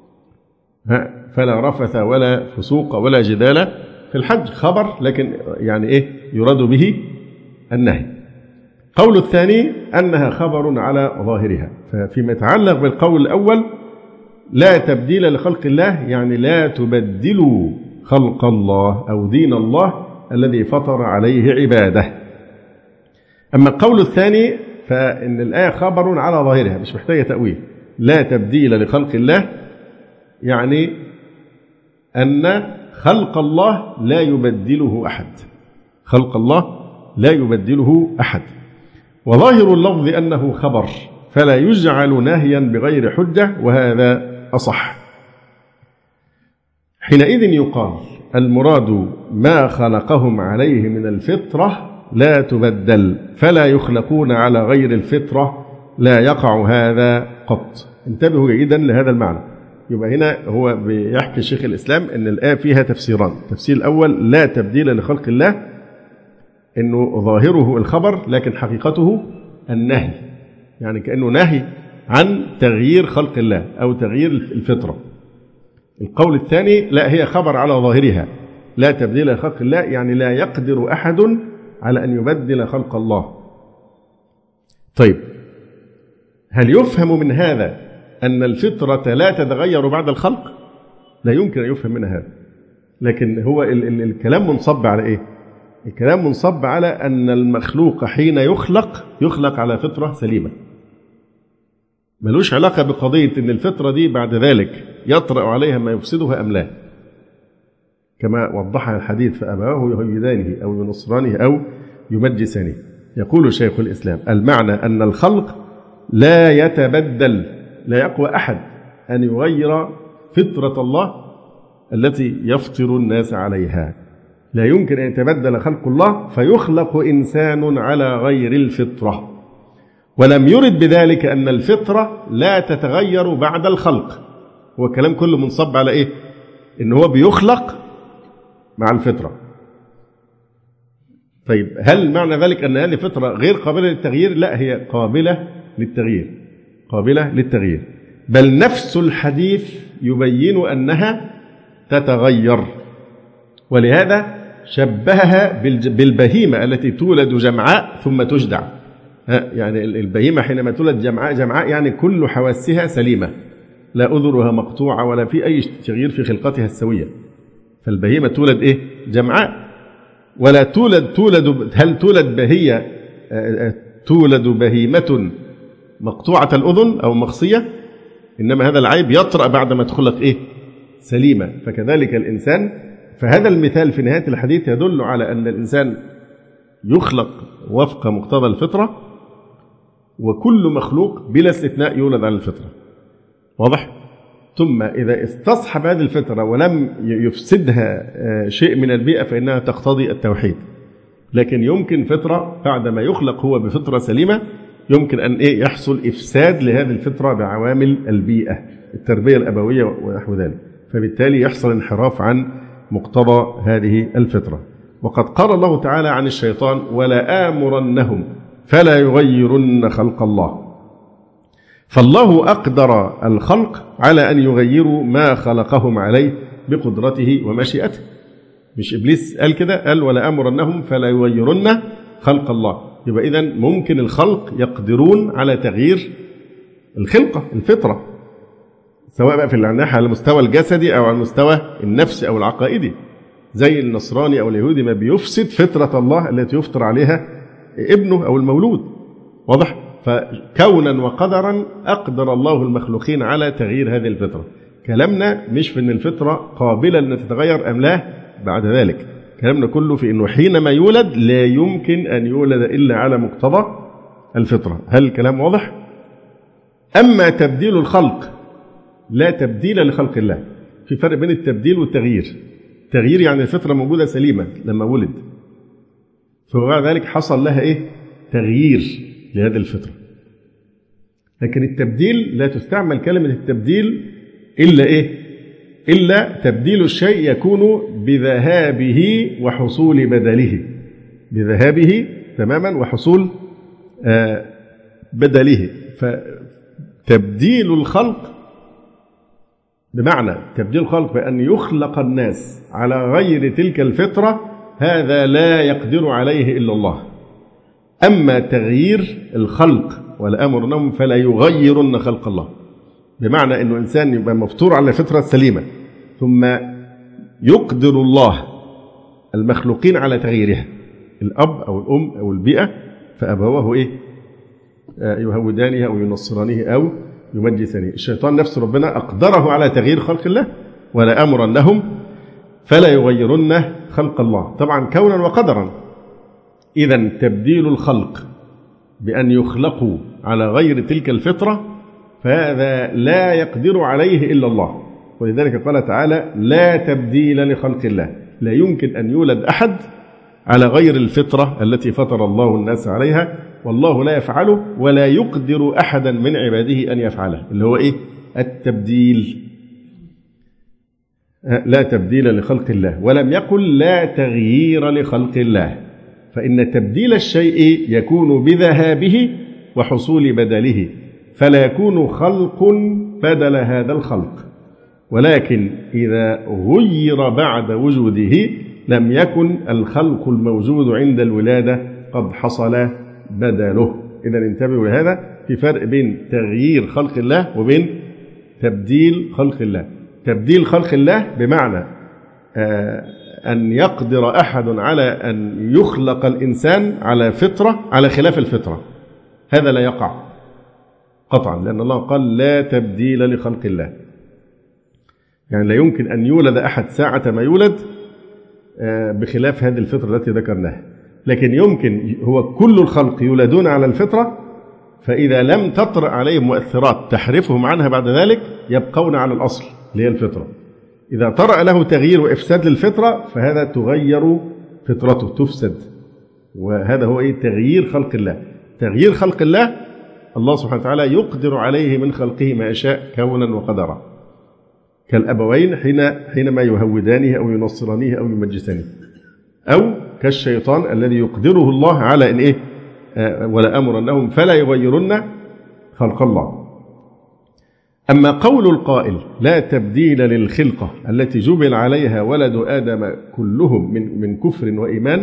فلا رفث ولا فسوق ولا جدال في الحج، خبر لكن يعني إيه يراد به النهي. قول الثاني أنها خبر على ظاهرها. ففيما يتعلق بالقول الأول لا تبديل لخلق الله يعني لا تبدلوا خلق الله أو دين الله الذي فطر عليه عباده. أما القول الثاني فإن الآية خبر على ظاهرها مش محتاجة تأويل، لا تبديل لخلق الله يعني أن خلق الله لا يبدله أحد، خلق الله لا يبدله أحد. وظاهر اللفظ أنه خبر فلا يجعل نهيا بغير حجة، وهذا أصح. حينئذ يقال المراد ما خلقهم عليه من الفطرة لا تبدل، فلا يخلقون على غير الفطرة لا يقع هذا قط. انتبهوا جيدا لهذا المعنى. يبقى هنا هو بيحكي شيخ الإسلام أن الآية فيها تفسيران. التفسير الأول لا تبديل لخلق الله، أنه ظاهره الخبر لكن حقيقته النهي، يعني كأنه نهي عن تغيير خلق الله أو تغيير الفطرة. القول الثاني لا، هي خبر على ظاهرها، لا تبديل لخلق الله يعني لا يقدر أحد على أن يبدل خلق الله. طيب، هل يفهم من هذا أن الفطرة لا تتغير بعد الخلق؟ لا يمكن أن يفهم من هذا. لكن هو الكلام منصب على إيه؟ الكلام منصب على أن المخلوق حين يخلق على فطرة سليمة، ملوش علاقة بقضية أن الفطرة دي بعد ذلك يطرأ عليها ما يفسدها أم لا، كما وضحها الحديث فأبواه يهودانه أو ينصرانه أو يمجسانه. يقول شيخ الإسلام المعنى أن الخلق لا يتبدل، لا يقوى أحد أن يغير فطرة الله التي يفطر الناس عليها. لا يمكن أن يتبدل خلق الله فيخلق إنسان على غير الفطرة. ولم يرد بذلك أن الفطرة لا تتغير بعد الخلق. هو الكلام كله منصب على إيه؟ إن هو بيخلق مع الفطرة. طيب، هل معنى ذلك أن هذه الفطرة غير قابلة للتغيير؟ لا، هي قابلة للتغيير، قابلة للتغيير، بل نفس الحديث يبين أنها تتغير. ولهذا شبهها بالبهيمة التي تولد جمعاء ثم تجدع. يعني البهيمة حينما تولد جمعاء يعني كل حواسها سليمة، لا أذرها مقطوعة ولا في أي تغيير في خلقتها السوية. فالبهيمة تولد إيه؟ جمعاء. ولا هل تولد بهيمة مقطوعة الأذن أو مخصية؟ إنما هذا العيب يطرأ بعد ما تخلق إيه؟ سليمة. فكذلك الإنسان. فهذا المثال في نهاية الحديث يدل على أن الإنسان يخلق وفق مقتضى الفطرة، وكل مخلوق بلا استثناء يولد على الفطرة. واضح؟ ثم إذا استصحب هذه الفطرة ولم يفسدها شيء من البيئة فإنها تقتضي التوحيد. لكن يمكن فطرة بعدما يخلق هو بفطرة سليمة يمكن أن يحصل إفساد لهذه الفطرة بعوامل البيئة، التربية الأبوية ونحو ذلك، فبالتالي يحصل انحراف عن مقتضى هذه الفطرة. وقد قال الله تعالى عن الشيطان ولا آمرنهم فلا يغيرن خلق الله. فالله أقدر الخلق على أن يغيروا ما خلقهم عليه بقدرته ومشيئته. مش إبليس قال كده؟ قال ولا آمرنهم فلا يغيرن خلق الله. يبقى إذن ممكن الخلق يقدرون على تغيير الخلقة الفطرة، سواء بقى في الناحية على المستوى الجسدي أو على المستوى النفسي أو العقائدي، زي النصراني أو اليهودي ما بيفسد فطرة الله التي يفطر عليها ابنه أو المولود. واضح؟ فكونا وقدرا أقدر الله المخلوقين على تغيير هذه الفطرة. كلامنا مش في أن الفطرة قابلة أن تتغير أم لا بعد ذلك، كلامنا كله في أنه حينما يولد لا يمكن أن يولد إلا على مقتضى الفطرة. هل الكلام واضح؟ أما تبديل الخلق لا تبديل لخلق الله. في فرق بين التبديل والتغيير. التغيير يعني الفطرة موجودة سليمة لما ولد، فبعد ذلك حصل لها إيه؟ تغيير لهذه الفطرة. لكن التبديل لا تستعمل كلمة التبديل إلا إيه؟ إلا تبديل الشيء يكون بذهابه وحصول بدله، بذهابه تماما وحصول بدله. فتبديل الخلق بمعنى تبديل الخلق بأن يخلق الناس على غير تلك الفطرة، هذا لا يقدر عليه إلا الله. أما تغيير الخلق والأمر أنهم فلا يغيرن خلق الله، بمعنى أنه إنسان يبقى مفطور على الفطرة السليمة ثم يقدر الله المخلوقين على تغييرها، الأب أو الأم أو البيئة، فأبواه إيه؟ يهودانه أو ينصرانه أو يمجسانه. الشيطان نفسه ربنا أقدره على تغيير خلق الله، ولا أمرنهم فلا يغيرن خلق الله، طبعا كونا وقدرا. إذن تبديل الخلق بأن يخلقوا على غير تلك الفطرة فهذا لا يقدر عليه إلا الله. ولذلك قال تعالى: لا تبديل لخلق الله. لا يمكن أن يولد أحد على غير الفطرة التي فطر الله الناس عليها، والله لا يفعله ولا يقدر أحدا من عباده أن يفعله، اللي هو إيه؟ التبديل. لا تبديل لخلق الله، ولم يقل لا تغيير لخلق الله، فإن تبديل الشيء يكون بذهابه وحصول بدله، فلا يكون خلق بدل هذا الخلق. ولكن إذا غير بعد وجوده لم يكن الخلق الموجود عند الولادة قد حصل بدله. إذا انتبهوا لهذا، في فرق بين تغيير خلق الله وبين تبديل خلق الله. تبديل خلق الله بمعنى أن يقدر أحد على أن يخلق الإنسان على فطرة على خلاف الفطرة، هذا لا يقع قطعا، لأن الله قال: لا تبديل لخلق الله. يعني لا يمكن أن يولد أحد ساعة ما يولد بخلاف هذه الفطرة التي ذكرناها، لكن يمكن هو كل الخلق يولدون على الفطرة، فإذا لم تطرأ عليهم مؤثرات تحرفهم عنها بعد ذلك يبقون على الأصل اللي هي الفطرة. إذا طرأ له تغيير وإفساد للفطرة فهذا تغير فطرته، تفسد. وهذا هو إيه؟ تغيير خلق الله. تغيير خلق الله الله سبحانه وتعالى يقدر عليه من خلقه ما يشاء كونا وقدرا، كالأبوين حينما يهودانه أو ينصرانه أو يمجسانه، أو كالشيطان الذي يقدره الله على إن إيه؟ ولا أمرنهم فلا يغيرن خلق الله. أما قول القائل: لا تبديل للخلقة التي جبل عليها ولد آدم كلهم من كفر وإيمان،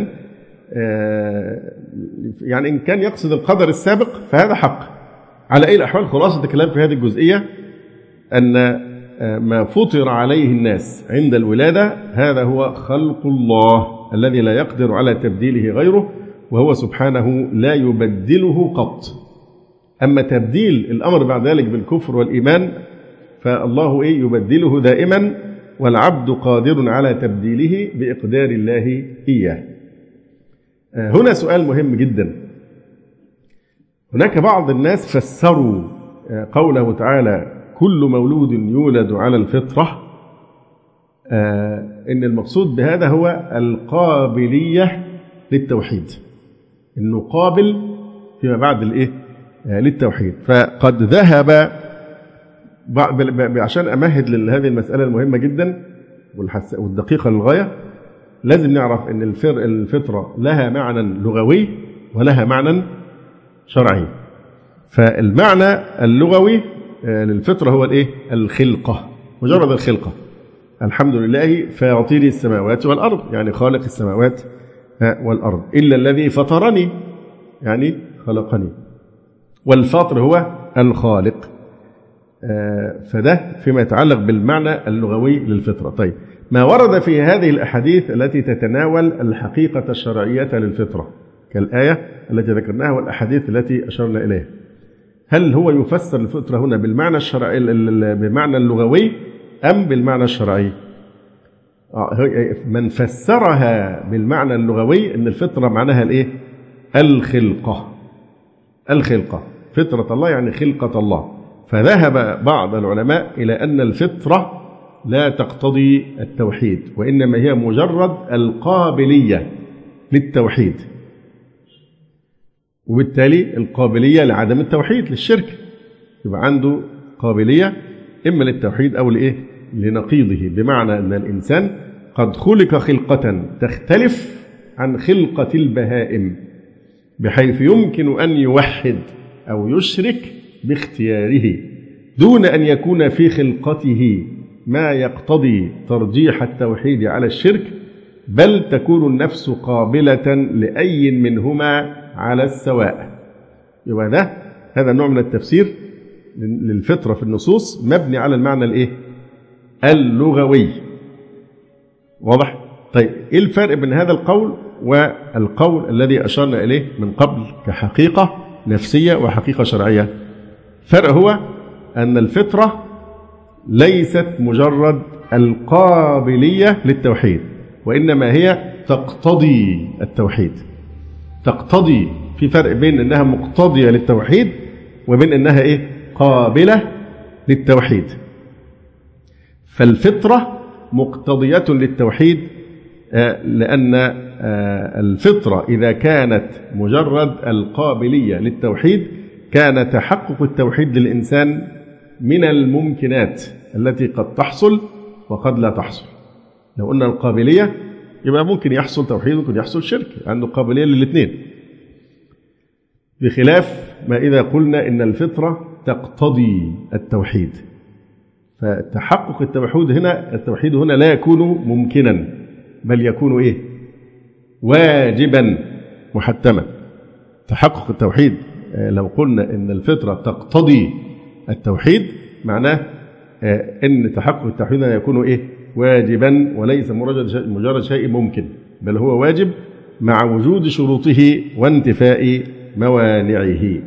يعني إن كان يقصد القدر السابق فهذا حق. على أي الأحوال خلاصة الكلام في هذه الجزئية أن ما فطر عليه الناس عند الولادة هذا هو خلق الله الذي لا يقدر على تبديله غيره، وهو سبحانه لا يبدله قط. أما تبديل الأمر بعد ذلك بالكفر والإيمان فالله يبدله دائما، والعبد قادر على تبديله بإقدار الله إياه. هنا سؤال مهم جدا. هناك بعض الناس فسروا قوله تعالى: كل مولود يولد على الفطرة، إن المقصود بهذا هو القابلية للتوحيد، إنه قابل فيما بعد للتوحيد. فقد ذهب عشان أمهد لهذه المسألة المهمة جدا والدقيقة للغاية، لازم نعرف أن الفطرة لها معنى لغوي ولها معنى شرعي. فالمعنى اللغوي للفطرة هو الخلقة، مجرد الخلقة. الحمد لله فاطر السماوات والأرض، يعني خالق السماوات والأرض، إلا الذي فطرني يعني خلقني، والفاطر هو الخالق. فده فيما يتعلق بالمعنى اللغوي للفطرة. طيب، ما ورد في هذه الأحاديث التي تتناول الحقيقة الشرعية للفطرة كالآية التي ذكرناها والأحاديث التي أشرنا إليها، هل هو يفسر الفطرة هنا بالمعنى الشرعي بمعنى اللغوي أم بالمعنى الشرعي؟ من فسرها بالمعنى اللغوي أن الفطرة معناها الخلقة. الخلقة فطرة الله يعني خلقة الله، فذهب بعض العلماء إلى أن الفطرة لا تقتضي التوحيد، وإنما هي مجرد القابلية للتوحيد، وبالتالي القابلية لعدم التوحيد للشرك، يبقى عنده قابلية إما للتوحيد أو لنقيضه، بمعنى أن الإنسان قد خلق خلقة تختلف عن خلقة البهائم، بحيث يمكن أن يوحد أو يشرك باختياره دون أن يكون في خلقته ما يقتضي ترجيح التوحيد على الشرك، بل تكون النفس قابلة لأي منهما على السواء. يبقى هذا النوع من التفسير للفطرة في النصوص مبني على المعنى اللغوي. واضح؟ طيب إيه الفرق بين هذا القول والقول الذي أشرنا إليه من قبل كحقيقة نفسية وحقيقة شرعية؟ الفرق هو أن الفطرة ليست مجرد القابلية للتوحيد، وإنما هي تقتضي التوحيد. تقتضي، في فرق بين أنها مقتضية للتوحيد وبين أنها قابلة للتوحيد. فالفطرة مقتضية للتوحيد، لأن الفطرة إذا كانت مجرد القابلية للتوحيد كان تحقق التوحيد للإنسان من الممكنات التي قد تحصل وقد لا تحصل. لو قلنا القابلية يبقى ممكن يحصل توحيد وممكن يحصل شرك، عنده قابلية للاثنين، بخلاف ما إذا قلنا إن الفطرة تقتضي التوحيد، فتحقق التوحيد هنا لا يكون ممكنا، بل يكون واجبا محتما. تحقق التوحيد لو قلنا إن الفطرة تقتضي التوحيد معناه إن تحقق التوحيد يكون واجبا، وليس مجرد شيء ممكن، بل هو واجب مع وجود شروطه وانتفاء موانعه.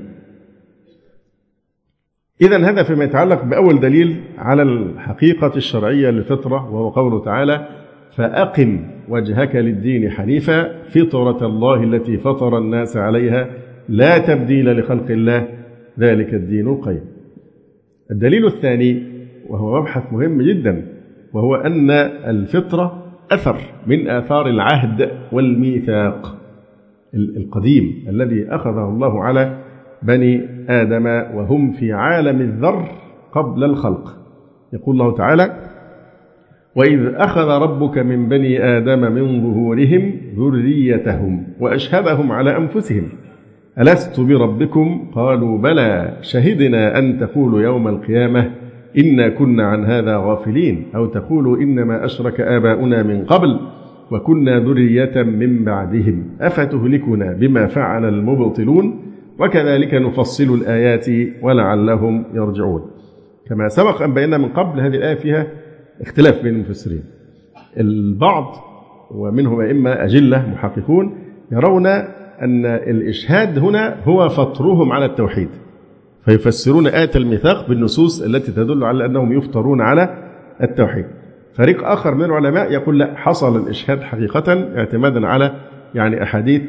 إذن هذا فيما يتعلق بأول دليل على الحقيقة الشرعية للفطرة، وهو قوله تعالى: فأقم وجهك للدين حنيفا فطرة الله التي فطر الناس عليها لا تبديل لخلق الله ذلك الدين القيم. الدليل الثاني وهو مبحث مهم جدا، وهو أن الفطرة أثر من آثار العهد والميثاق القديم الذي أخذه الله على بني آدم وهم في عالم الذر قبل الخلق. يقول الله تعالى: وإذ أخذ ربك من بني آدم من ظهورهم ذريتهم وأشهدهم على أنفسهم ألست بربكم قالوا بلى شهدنا أن تقولوا يوم القيامة إنا كنا عن هذا غافلين أو تقولوا إنما أشرك آباؤنا من قبل وكنا ذرية من بعدهم أفتهلكنا بما فعل المبطلون وكذلك نفصل الآيات ولعلهم يرجعون. كما سبق أن بينا من قبل، هذه الآية فيها اختلاف بين المفسرين. البعض ومنهم أئمة أجلة محققون يرون أن الإشهاد هنا هو فطرهم على التوحيد، فيفسرون آية الميثاق بالنصوص التي تدل على أنهم يفطرون على التوحيد. فريق آخر من العلماء يقول لا، حصل الإشهاد حقيقة اعتمادا على أحاديث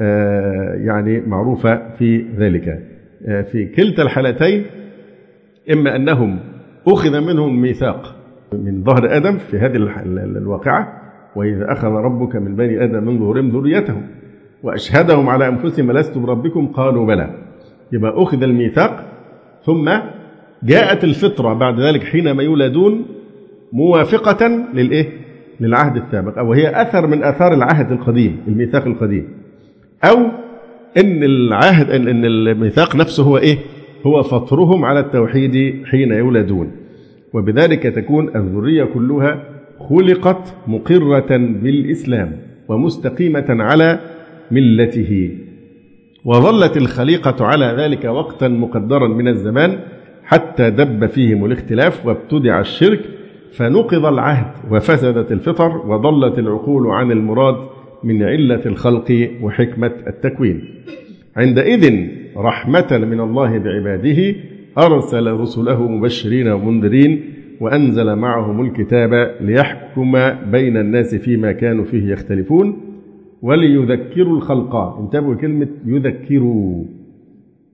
معروفة في ذلك. في كلتا الحالتين إما أنهم أخذ منهم ميثاق من ظهر آدم في هذه الواقعة، وإذا أخذ ربك من بني آدم من ظهورهم ذريتهم وأشهدهم على أنفسهم لست بربكم قالوا بلى، يبقى أخذ الميثاق، ثم جاءت الفطرة بعد ذلك حينما يولدون موافقة للعهد السابق، أو هي أثر من آثار العهد القديم، الميثاق القديم، أو إن الميثاق نفسه هو فطرهم على التوحيد حين يولدون، وبذلك تكون الذرية كلها خلقت مقرة بالإسلام ومستقيمة على ملته، وظلت الخليقة على ذلك وقتا مقدرا من الزمان حتى دب فيهم الاختلاف وابتدع الشرك فنقض العهد وفسدت الفطر وضلت العقول عن المراد من علة الخلق وحكمة التكوين. عندئذ رحمة من الله بعباده أرسل رسله مبشرين ومنذرين وأنزل معهم الكتاب ليحكم بين الناس فيما كانوا فيه يختلفون وليذكروا الخلق. انتبهوا كلمة يذكروا،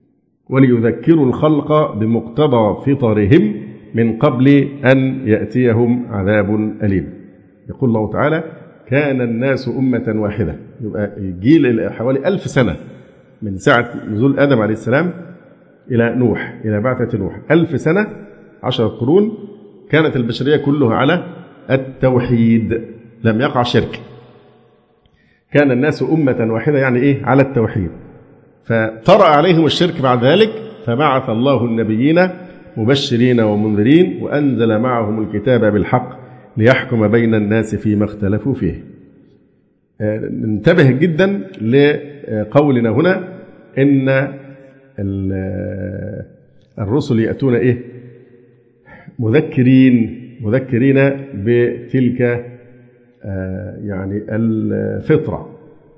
وليذكروا الخلق بمقتضى فطرهم من قبل أن يأتيهم عذاب أليم. يقول الله تعالى: كان الناس أمة واحدة. يبقى الجيل حوالي 1000 سنة من ساعة نزول آدم عليه السلام إلى نوح، إلى بعثة نوح، 1000 سنة، 10 قرون، كانت البشرية كلها على التوحيد، لم يقع شرك. كان الناس أمة واحدة، يعني إيه؟ على التوحيد. فطرأ عليهم الشرك بعد ذلك، فبعث الله النبيين مبشرين ومنذرين، وأنزل معهم الكتاب بالحق ليحكم بين الناس فيما اختلفوا فيه. ننتبه جدا لقولنا هنا إن الرسل يأتون إيه؟ مذكرين بتلك يعني الفطرة.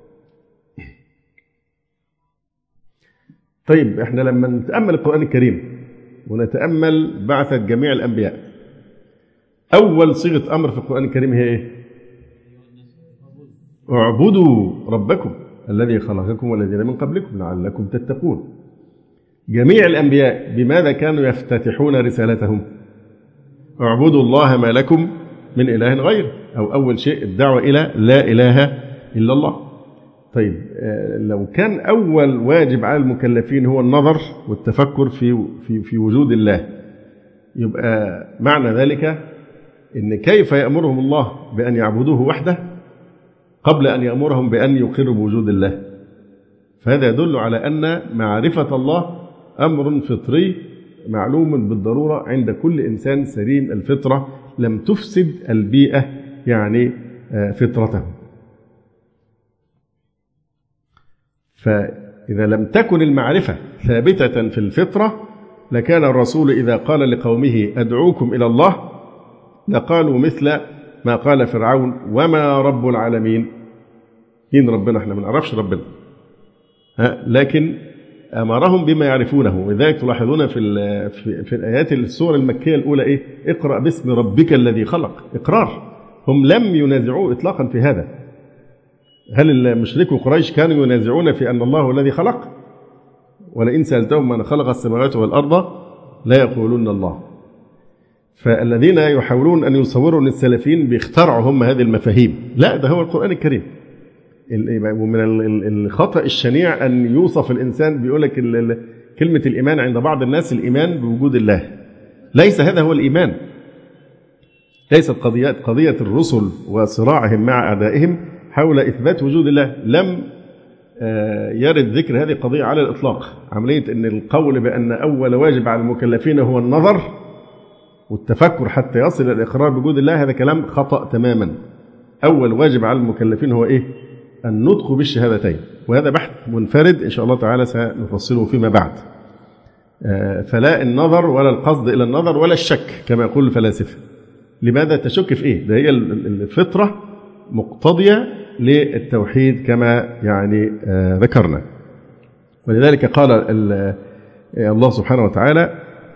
طيب احنا لما نتأمل القرآن الكريم ونتأمل بعثة جميع الأنبياء، أول صيغة أمر في القرآن الكريم هي إيه؟ اعبدوا ربكم الذي خلقكم والذين من قبلكم لعلكم تتقون. جميع الأنبياء بماذا كانوا يفتتحون رسالتهم؟ اعبدوا الله ما لكم من إله غيره، أو أول شيء الدعوة إلى لا إله إلا الله. طيب لو كان أول واجب على المكلفين هو النظر والتفكر في وجود الله، يبقى معنى ذلك إن كيف يأمرهم الله بأن يعبدوه وحده قبل أن يأمرهم بأن يقروا بوجود الله؟ فهذا يدل على أن معرفة الله أمر فطري معلوم بالضرورة عند كل إنسان سليم الفطرة لم تفسد البيئة يعني فطرته. فإذا لم تكن المعرفة ثابتة في الفطرة لكان الرسول إذا قال لقومه أدعوكم إلى الله لقالوا مثل ما قال فرعون: وما رب العالمين؟ مين ربنا؟ احنا ما نعرفش ربنا. لكن أمرهم بما يعرفونه. ولذلك تلاحظون في الآيات السور المكية الأولى إيه؟ اقرأ باسم ربك الذي خلق. إقرار، هم لم ينازعوا إطلاقا في هذا. هل المشركو قريش كانوا ينازعون في أن الله هو الذي خلق؟ ولئن سألتهم من خلق السماوات والأرض لا يقولون الله. فالذين يحاولون أن يصوروا أن السلفيين بيخترعوا هم هذه المفاهيم، لا، ده هو القرآن الكريم. ومن الخطأ الشنيع أن يوصف الإنسان بيقول لك كلمة الإيمان عند بعض الناس الإيمان بوجود الله. ليس هذا هو الإيمان. ليست قضية الرسل وصراعهم مع أعدائهم حول إثبات وجود الله، لم يرد ذكر هذه القضية على الإطلاق. عملية أن القول بأن أول واجب على المكلفين هو النظر والتفكر حتى يصل إلى الإقرار بوجود الله، هذا كلام خطأ تماما. أول واجب على المكلفين هو إيه؟ النطق بالشهادتين، وهذا بحث منفرد إن شاء الله تعالى سنفصله فيما بعد. فلا النظر ولا القصد إلى النظر ولا الشك كما يقول الفلاسفة. لماذا تشك في إيه؟ ده هي الفطرة مقتضية للتوحيد كما يعني ذكرنا. ولذلك قال الله سبحانه وتعالى: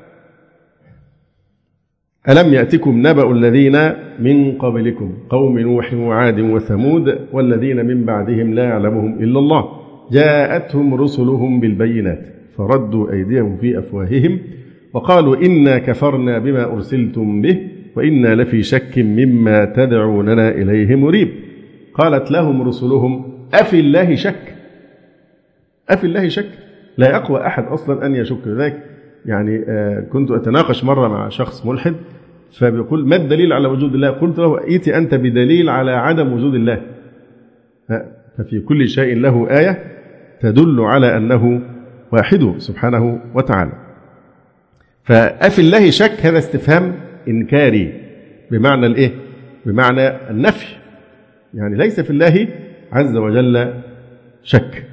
ألم يأتكم نبأ الذين من قبلكم قوم نوح وعاد وثمود والذين من بعدهم لا يعلمهم إلا الله جاءتهم رسلهم بالبينات فردوا أيديهم في أفواههم وقالوا إنا كفرنا بما أرسلتم به وإنا لفي شك مما تدعوننا إليه مريب. قالت لهم رسلهم أفي الله شك؟ أفي الله شك؟ لا يقوى أحد أصلا أن يشك. ذلك يعني كنت أتناقش مرة مع شخص ملحد فبيقول: ما الدليل على وجود الله؟ قلت له: ائتي أنت بدليل على عدم وجود الله. ففي كل شيء له آية تدل على أنه واحد سبحانه وتعالى. فأفي الله شك هذا استفهام إنكاري بمعنى الإيه؟ بمعنى النفي، يعني ليس في الله عز وجل شك.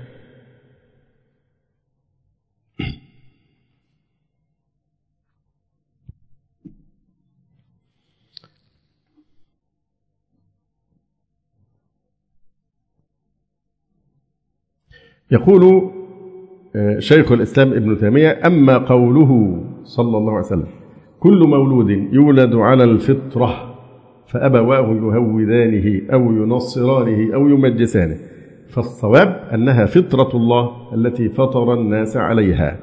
يقول شيخ الإسلام ابن تيمية: أما قوله صلى الله عليه وسلم كل مولود يولد على الفطرة فأبواه يهودانه أو ينصرانه أو يمجسانه، فالصواب أنها فطرة الله التي فطر الناس عليها.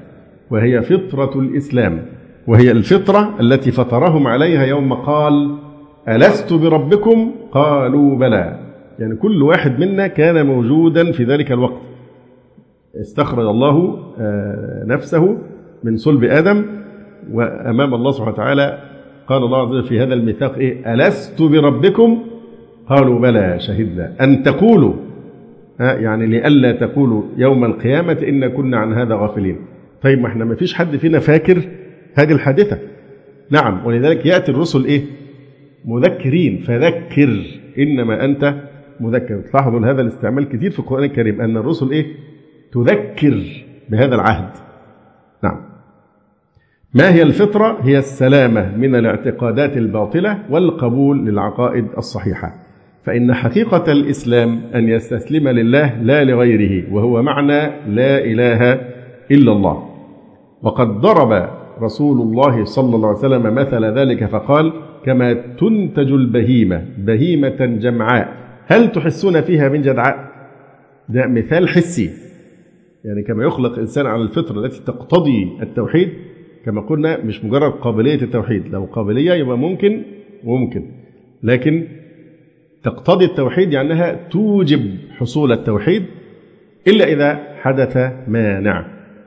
وهي فطرة الإسلام، وهي الفطرة التي فطرهم عليها يوم قال ألست بربكم قالوا بلى. يعني كل واحد منا كان موجودا في ذلك الوقت. استخرج الله نفسه من صلب آدم، وأمام الله سبحانه وتعالى قال الله عز وجل في هذا الميثاق إيه؟ ألست بربكم قالوا بلى شهدنا أن تقولوا، يعني لئلا تقولوا يوم القيامة إن كنا عن هذا غافلين. طيب ما احنا ما فيش حد فينا فاكر هذه الحادثة. نعم، ولذلك يأتي الرسل إيه؟ مذكرين، فذكر إنما أنت مذكر. تلاحظوا هذا الاستعمال كثير في القرآن الكريم، أن الرسل إيه؟ تذكر بهذا العهد. نعم. ما هي الفطرة؟ هي السلامة من الاعتقادات الباطلة والقبول للعقائد الصحيحة. فإن حقيقة الإسلام أن يستسلم لله لا لغيره، وهو معنى لا إله إلا الله. وقد ضرب رسول الله صلى الله عليه وسلم مثل ذلك فقال كما تنتج البهيمة بهيمة جمعاء هل تحسون فيها من جدعاء. ده مثال حسي، يعني كما يخلق إنسان على الفطرة التي تقتضي التوحيد، كما قلنا مش مجرد قابلية التوحيد، لو قابلية يبقى ممكن، لكن تقتضي التوحيد يعني أنها توجب حصول التوحيد إلا إذا حدث مانع.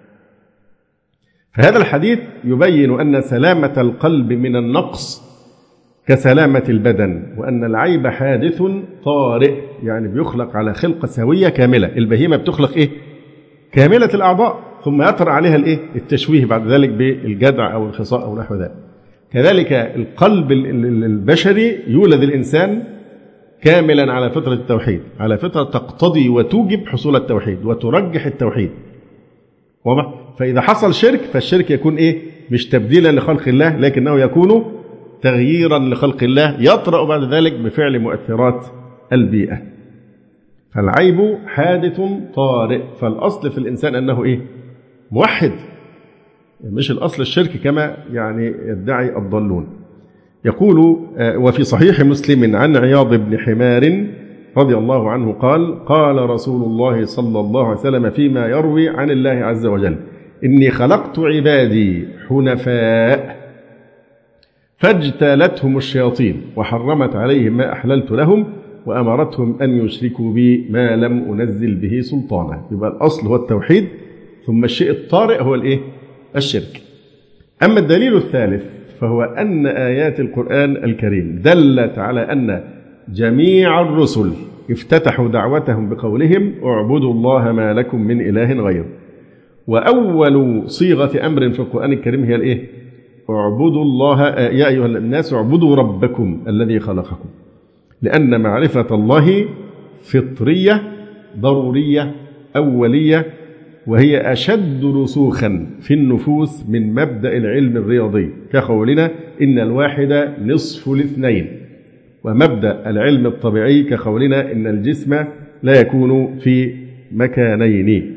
فهذا الحديث يبين أن سلامة القلب من النقص كسلامة البدن، وأن العيب حادث طارئ، يعني بيخلق على خلقة سوية كاملة. البهيمة بتخلق إيه؟ كاملة الأعضاء، ثم يطرأ عليها الإيه؟ التشويه بعد ذلك بالجدع أو الخصاء أو نحو ذلك. كذلك القلب البشري يولد الإنسان كاملا على فطرة التوحيد، على فطرة تقتضي وتوجب حصول التوحيد وترجح التوحيد. واضح؟ فإذا حصل شرك فالشرك يكون إيه؟ مش تبديلا لخلق الله، لكنه يكون تغييرا لخلق الله، يطرأ بعد ذلك بفعل مؤثرات البيئة. فالعيب حادث طارئ. فالأصل في الإنسان أنه إيه؟ موحد، مش الأصل الشرك كما يعني يدعي الضالون. يقول وفي صحيح مسلم عن عياض بن حمار رضي الله عنه قال قال رسول الله صلى الله عليه وسلم فيما يروي عن الله عز وجل إني خلقت عبادي حنفاء فاجتالتهم الشياطين وحرمت عليهم ما أحللت لهم وأمرتهم أن يشركوا بي ما لم أنزل به سلطانا. يبقى الأصل هو التوحيد، ثم الشيء الطارئ هو الإيه؟ الشرك. أما الدليل الثالث فهو أن آيات القرآن الكريم دلت على أن جميع الرسل افتتحوا دعوتهم بقولهم اعبدوا الله ما لكم من إله غيره. وأول صيغة أمر في القرآن الكريم هي الإيه؟ اعبدوا الله يا أيها الناس اعبدوا ربكم الذي خلقكم، لأن معرفة الله فطرية ضرورية أولية، وهي أشد رسوخا في النفوس من مبدأ العلم الرياضي كقولنا إن الواحد نصف الاثنين، ومبدأ العلم الطبيعي كقولنا إن الجسم لا يكون في مكانين.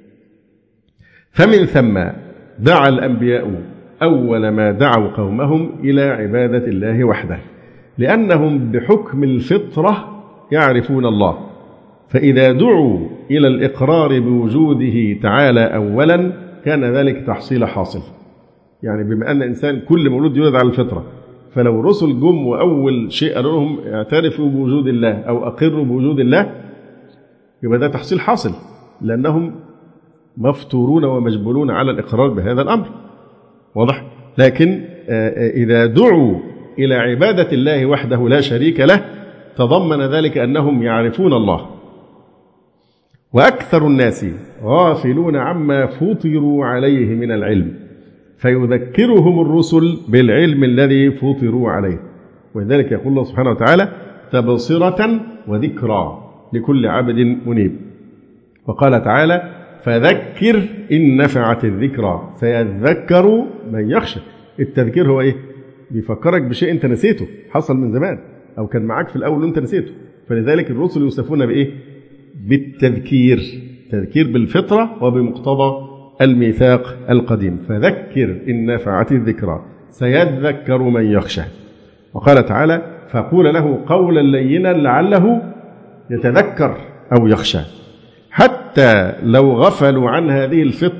فمن ثم دعا الأنبياء أول ما دعوا قومهم إلى عبادة الله وحده، لأنهم بحكم الفطرة يعرفون الله، فإذا دعوا إلى الإقرار بوجوده تعالى أولا كان ذلك تحصيل حاصل. يعني بما أن إنسان كل مولود يولد على الفطرة، فلو رسل جم وأول شيء قالوا لهم اعترفوا بوجود الله أو أقروا بوجود الله، يبقى ده تحصيل حاصل، لأنهم مفطورون ومجبولون على الإقرار بهذا الأمر. واضح؟ لكن إذا دعوا إلى عبادة الله وحده لا شريك له تضمن ذلك أنهم يعرفون الله. وأكثر الناس غافلون عما فطروا عليه من العلم، فيذكرهم الرسل بالعلم الذي فطروا عليه. ولذلك يقول الله سبحانه وتعالى تبصرة وذكرى لكل عبد منيب. وقال تعالى فذكر إن نفعت الذكرى سيذكر من يخشى. التذكير هو إيه؟ بيفكرك بشيء أنت نسيته، حصل من زمان أو كان معاك في الأول وأنت نسيته. فلذلك الرسل يوصفون بإيه؟ بالتذكير، تذكير بالفطرة وبمقتضى الميثاق القديم. فذكر إن نفعت الذكرى سيذكر من يخشى. وقال تعالى فقول له قولا لينا لعله يتذكر أو يخشى. حتى لو غفلوا عن هذه الفطرة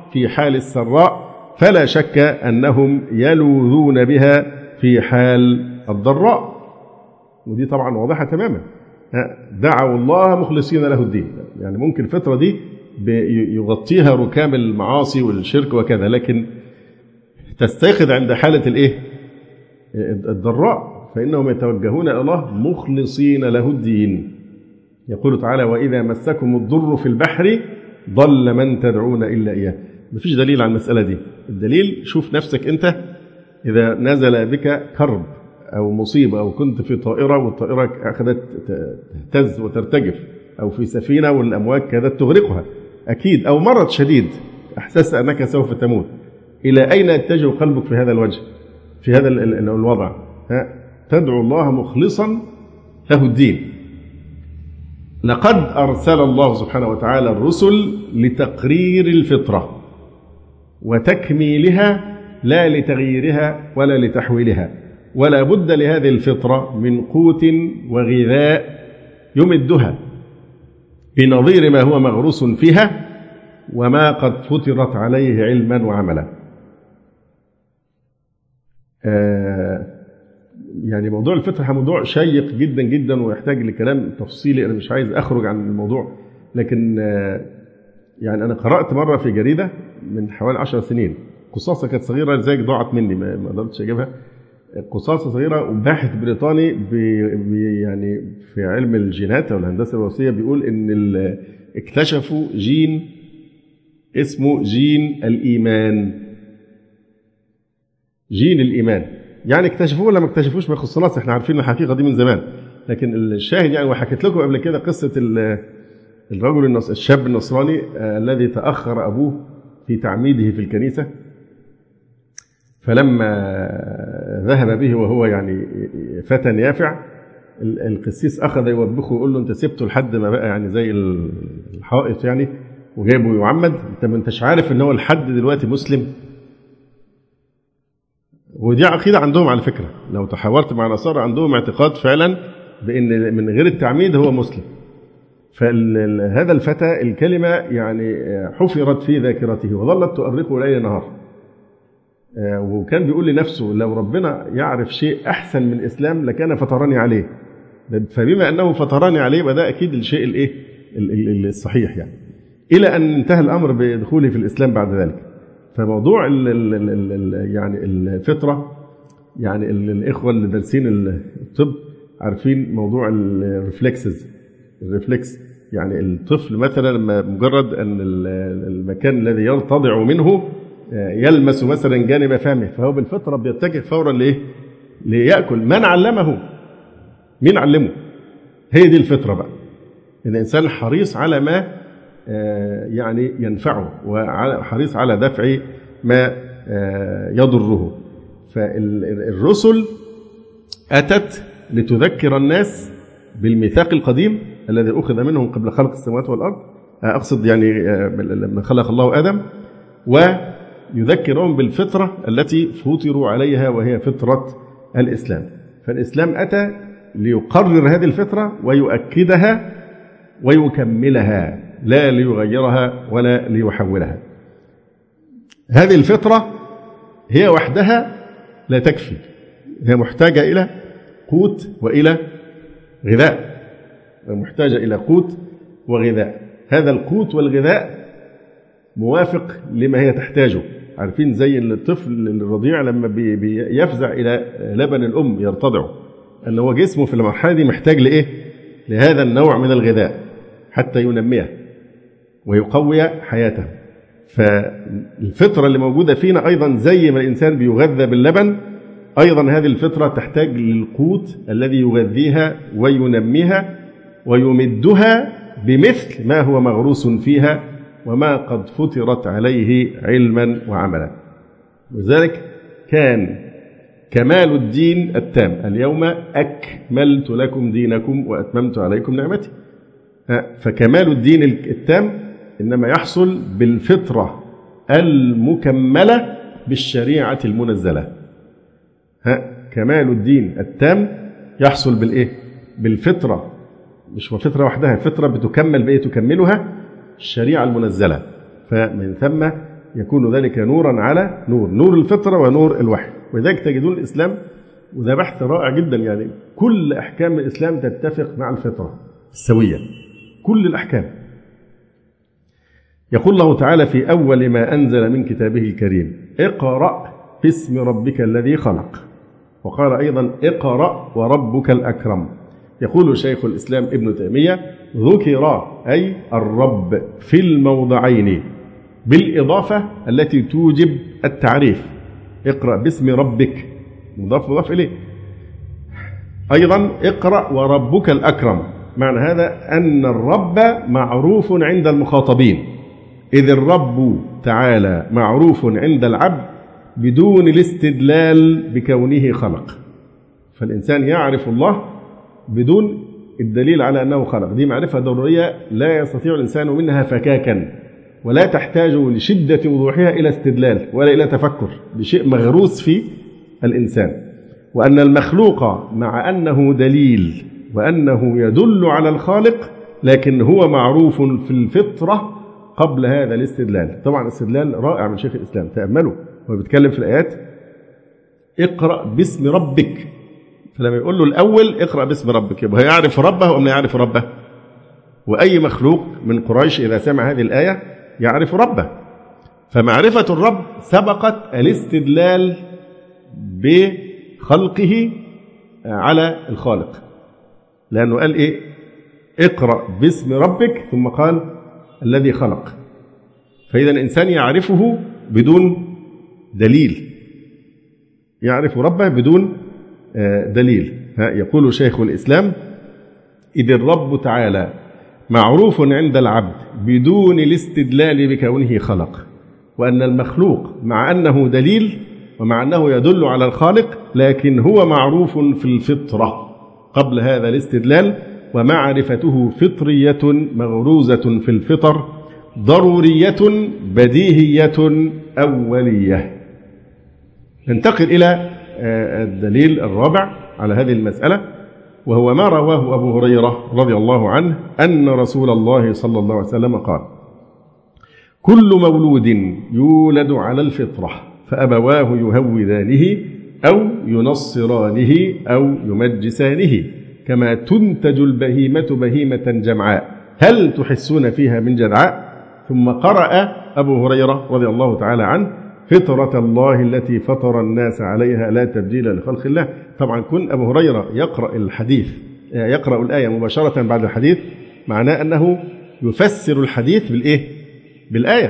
في حال السراء، فلا شك أنهم يلوذون بها في حال الضراء. ودي طبعا واضحة تماما. دعوا الله مخلصين له الدين، يعني ممكن الفترة دي يغطيها ركام المعاصي والشرك وكذا، لكن تستيقظ عند حالة الضراء، فإنهم يتوجهون إلى الله مخلصين له الدين. يقول تعالى: وإذا مسكم الضر في البحر ضل من تدعون إلا إياه. مفيش دليل على المسألة دي. الدليل شوف نفسك أنت إذا نزل بك كرب أو مصيبة، أو كنت في طائرة والطائرة أخذت تهتز وترتجف، أو في سفينة والأمواج كادت تغرقها أكيد، أو مرض شديد أحسست أنك سوف تموت، إلى أين يتجه قلبك في هذا الوجه، في هذا الوضع؟ تدعو الله مخلصا له الدين. لقد أرسل الله سبحانه وتعالى الرسل لتقرير الفطرة وتكميلها، لا لتغييرها ولا لتحويلها، ولا بد لهذه الفطرة من قوت وغذاء يمدها بنظير ما هو مغروس فيها وما قد فطرت عليه علما وعملا. يعني موضوع الفطرة موضوع شيق جدا جدا ويحتاج لكلام تفصيلي، أنا مش عايز أخرج عن الموضوع، لكن يعني أنا قرأت مرة في جريدة من حوالي 10 سنين قصاصة كانت صغيرة زي ضاعت مني ما قدرتش أجيبها، قصاصة صغيرة، وباحث بريطاني يعني في علم الجينات أو الهندسة الوراثية بيقول إن اكتشفوا جين اسمه جين الإيمان. جين الإيمان يعني اكتشفوه ولا ما اكتشفوش ما يخصناش، احنا عارفين الحقيقة دي من زمان، لكن الشاهد يعني، وحكيت لكم قبل كده قصة الرجل الشاب النصراني الذي تأخر أبوه في تعميده في الكنيسة، فلما ذهب به وهو يعني فتى يافع، القسيس أخذ يوبخه ويقول له: أنت سبته لحد ما بقى يعني زي الحائط يعني وجايبه يعمد، أنت ما انتش عارف إن هو لحد دلوقتي مسلم. ودي عقيدة عندهم على فكرة، لو تحاورت مع نصارى عندهم اعتقاد فعلا بأن من غير التعميد هو مسلم. فهذا الفتى الكلمة يعني حفرت في ذاكرته وظلت تؤرقه ليل نهار، وكان بيقول لنفسه: لو ربنا يعرف شيء أحسن من الإسلام لكان فطرني عليه، فبما أنه فطرني عليه بدأ أكيد الشيء الصحيح يعني، إلى أن انتهى الأمر بدخوله في الإسلام بعد ذلك. فموضوع يعني الفطرة، يعني الإخوة اللي دارسين الطب عارفين موضوع الريفلكس، يعني الطفل مثلا لما مجرد أن المكان الذي يرتضع منه يلمس مثلا جانب فمه، فهو بالفطرة بيتجه فورا ليأكل. من علمه؟ مين علمه؟ هي دي الفطرة بقى. الإنسان حريص على ما يعني ينفعه، وحريص على دفع ما يضره. فالرسل أتت لتذكر الناس بالميثاق القديم الذي أخذ منهم قبل خلق السماوات والأرض، أقصد يعني لما خلق الله آدم، ويذكرهم بالفطرة التي فطروا عليها وهي فطرة الإسلام. فالإسلام أتى ليقرر هذه الفطرة ويؤكدها ويكملها، لا ليغيرها ولا ليحولها. هذه الفطرة هي وحدها لا تكفي، هي محتاجة إلى قوت وإلى غذاء، محتاجة إلى قوت وغذاء. هذا القوت والغذاء موافق لما هي تحتاجه. عارفين زي الطفل الرضيع لما بيفزع إلى لبن الأم يرتضعه، أنه هو جسمه في المرحلة دي محتاج لإيه؟ لهذا النوع من الغذاء حتى ينميه ويقوي حياته. فالفطرة اللي موجودة فينا أيضا زي ما الإنسان بيغذى باللبن، أيضا هذه الفطرة تحتاج للقوت الذي يغذيها وينميها ويمدها بمثل ما هو مغروس فيها وما قد فطرت عليه علما وعملا. وذلك كان كمال الدين التام: اليوم أكملت لكم دينكم وأتممت عليكم نعمتي. فكمال الدين التام إنما يحصل بالفطرة المكملة بالشريعة المنزلة. كمال الدين التام يحصل بالإيه؟ بالفطرة، مش فطرة وحدها، فطرة بتكمل بإيه؟ تكملها الشريعة المنزلة. فمن ثم يكون ذلك نورا على نور، نور الفطرة ونور الوحي. ولذلك تجدون الإسلام، وده بحث رائع جدا، يعني كل أحكام الإسلام تتفق مع الفطرة السوية، كل الأحكام. يقول الله تعالى في أول ما أنزل من كتابه الكريم: اقرأ باسم ربك الذي خلق. وقال أيضا: اقرأ وربك الأكرم. يقول شيخ الإسلام ابن تيمية: ذكر أي الرب في الموضعين بالإضافة التي توجب التعريف. اقرأ باسم ربك، مضاف إليه. أيضا اقرأ وربك الأكرم، معنى هذا أن الرب معروف عند المخاطبين، إذ الرب تعالى معروف عند العبد بدون الاستدلال بكونه خلق. فالإنسان يعرف الله بدون الدليل على أنه خلق، دي معرفة ضرورية لا يستطيع الإنسان منها فكاكا، ولا تحتاج لشدة وضوحها إلى استدلال ولا إلى تفكر، بشيء مغروس في الإنسان. وأن المخلوق مع أنه دليل وأنه يدل على الخالق، لكن هو معروف في الفطرة قبل هذا الاستدلال. طبعا استدلال رائع من شيخ الإسلام، تأملوا هو بيتكلم في الآيات: اقرأ باسم ربك. فلما يقول له الأول اقرأ باسم ربك، يبقى يعرف ربه أم لا يعرف ربه؟ وأي مخلوق من قريش إذا سمع هذه الآية يعرف ربه. فمعرفة الرب سبقت الاستدلال بخلقه على الخالق، لأنه قال إيه؟ اقرأ باسم ربك، ثم قال الذي خلق. فإذا الإنسان يعرفه بدون دليل، يعرف ربه بدون دليل. يقول شيخ الإسلام: إذ الرب تعالى معروف عند العبد بدون الاستدلال بكونه خلق، وأن المخلوق مع أنه دليل ومع أنه يدل على الخالق، لكن هو معروف في الفطرة قبل هذا الاستدلال، ومعرفته فطرية مغروزة في الفطر، ضرورية بديهية أولية. ننتقل إلى الدليل الرابع على هذه المسألة، وهو ما رواه أبو هريرة رضي الله عنه أن رسول الله صلى الله عليه وسلم قال: كل مولود يولد على الفطرة فأبواه يهودانه أو ينصرانه أو يمجسانه، كما تنتج البهيمة بهيمة جمعاء، هل تحسون فيها من جدعاء؟ ثم قرأ أبو هريرة رضي الله تعالى عنه: فطرة الله التي فطر الناس عليها لا تبديل لخلق الله. طبعا كن أبو هريرة يقرأ الحديث، يقرأ الآية مباشرة بعد الحديث، معناه أنه يفسر الحديث بالإيه؟ بالآية.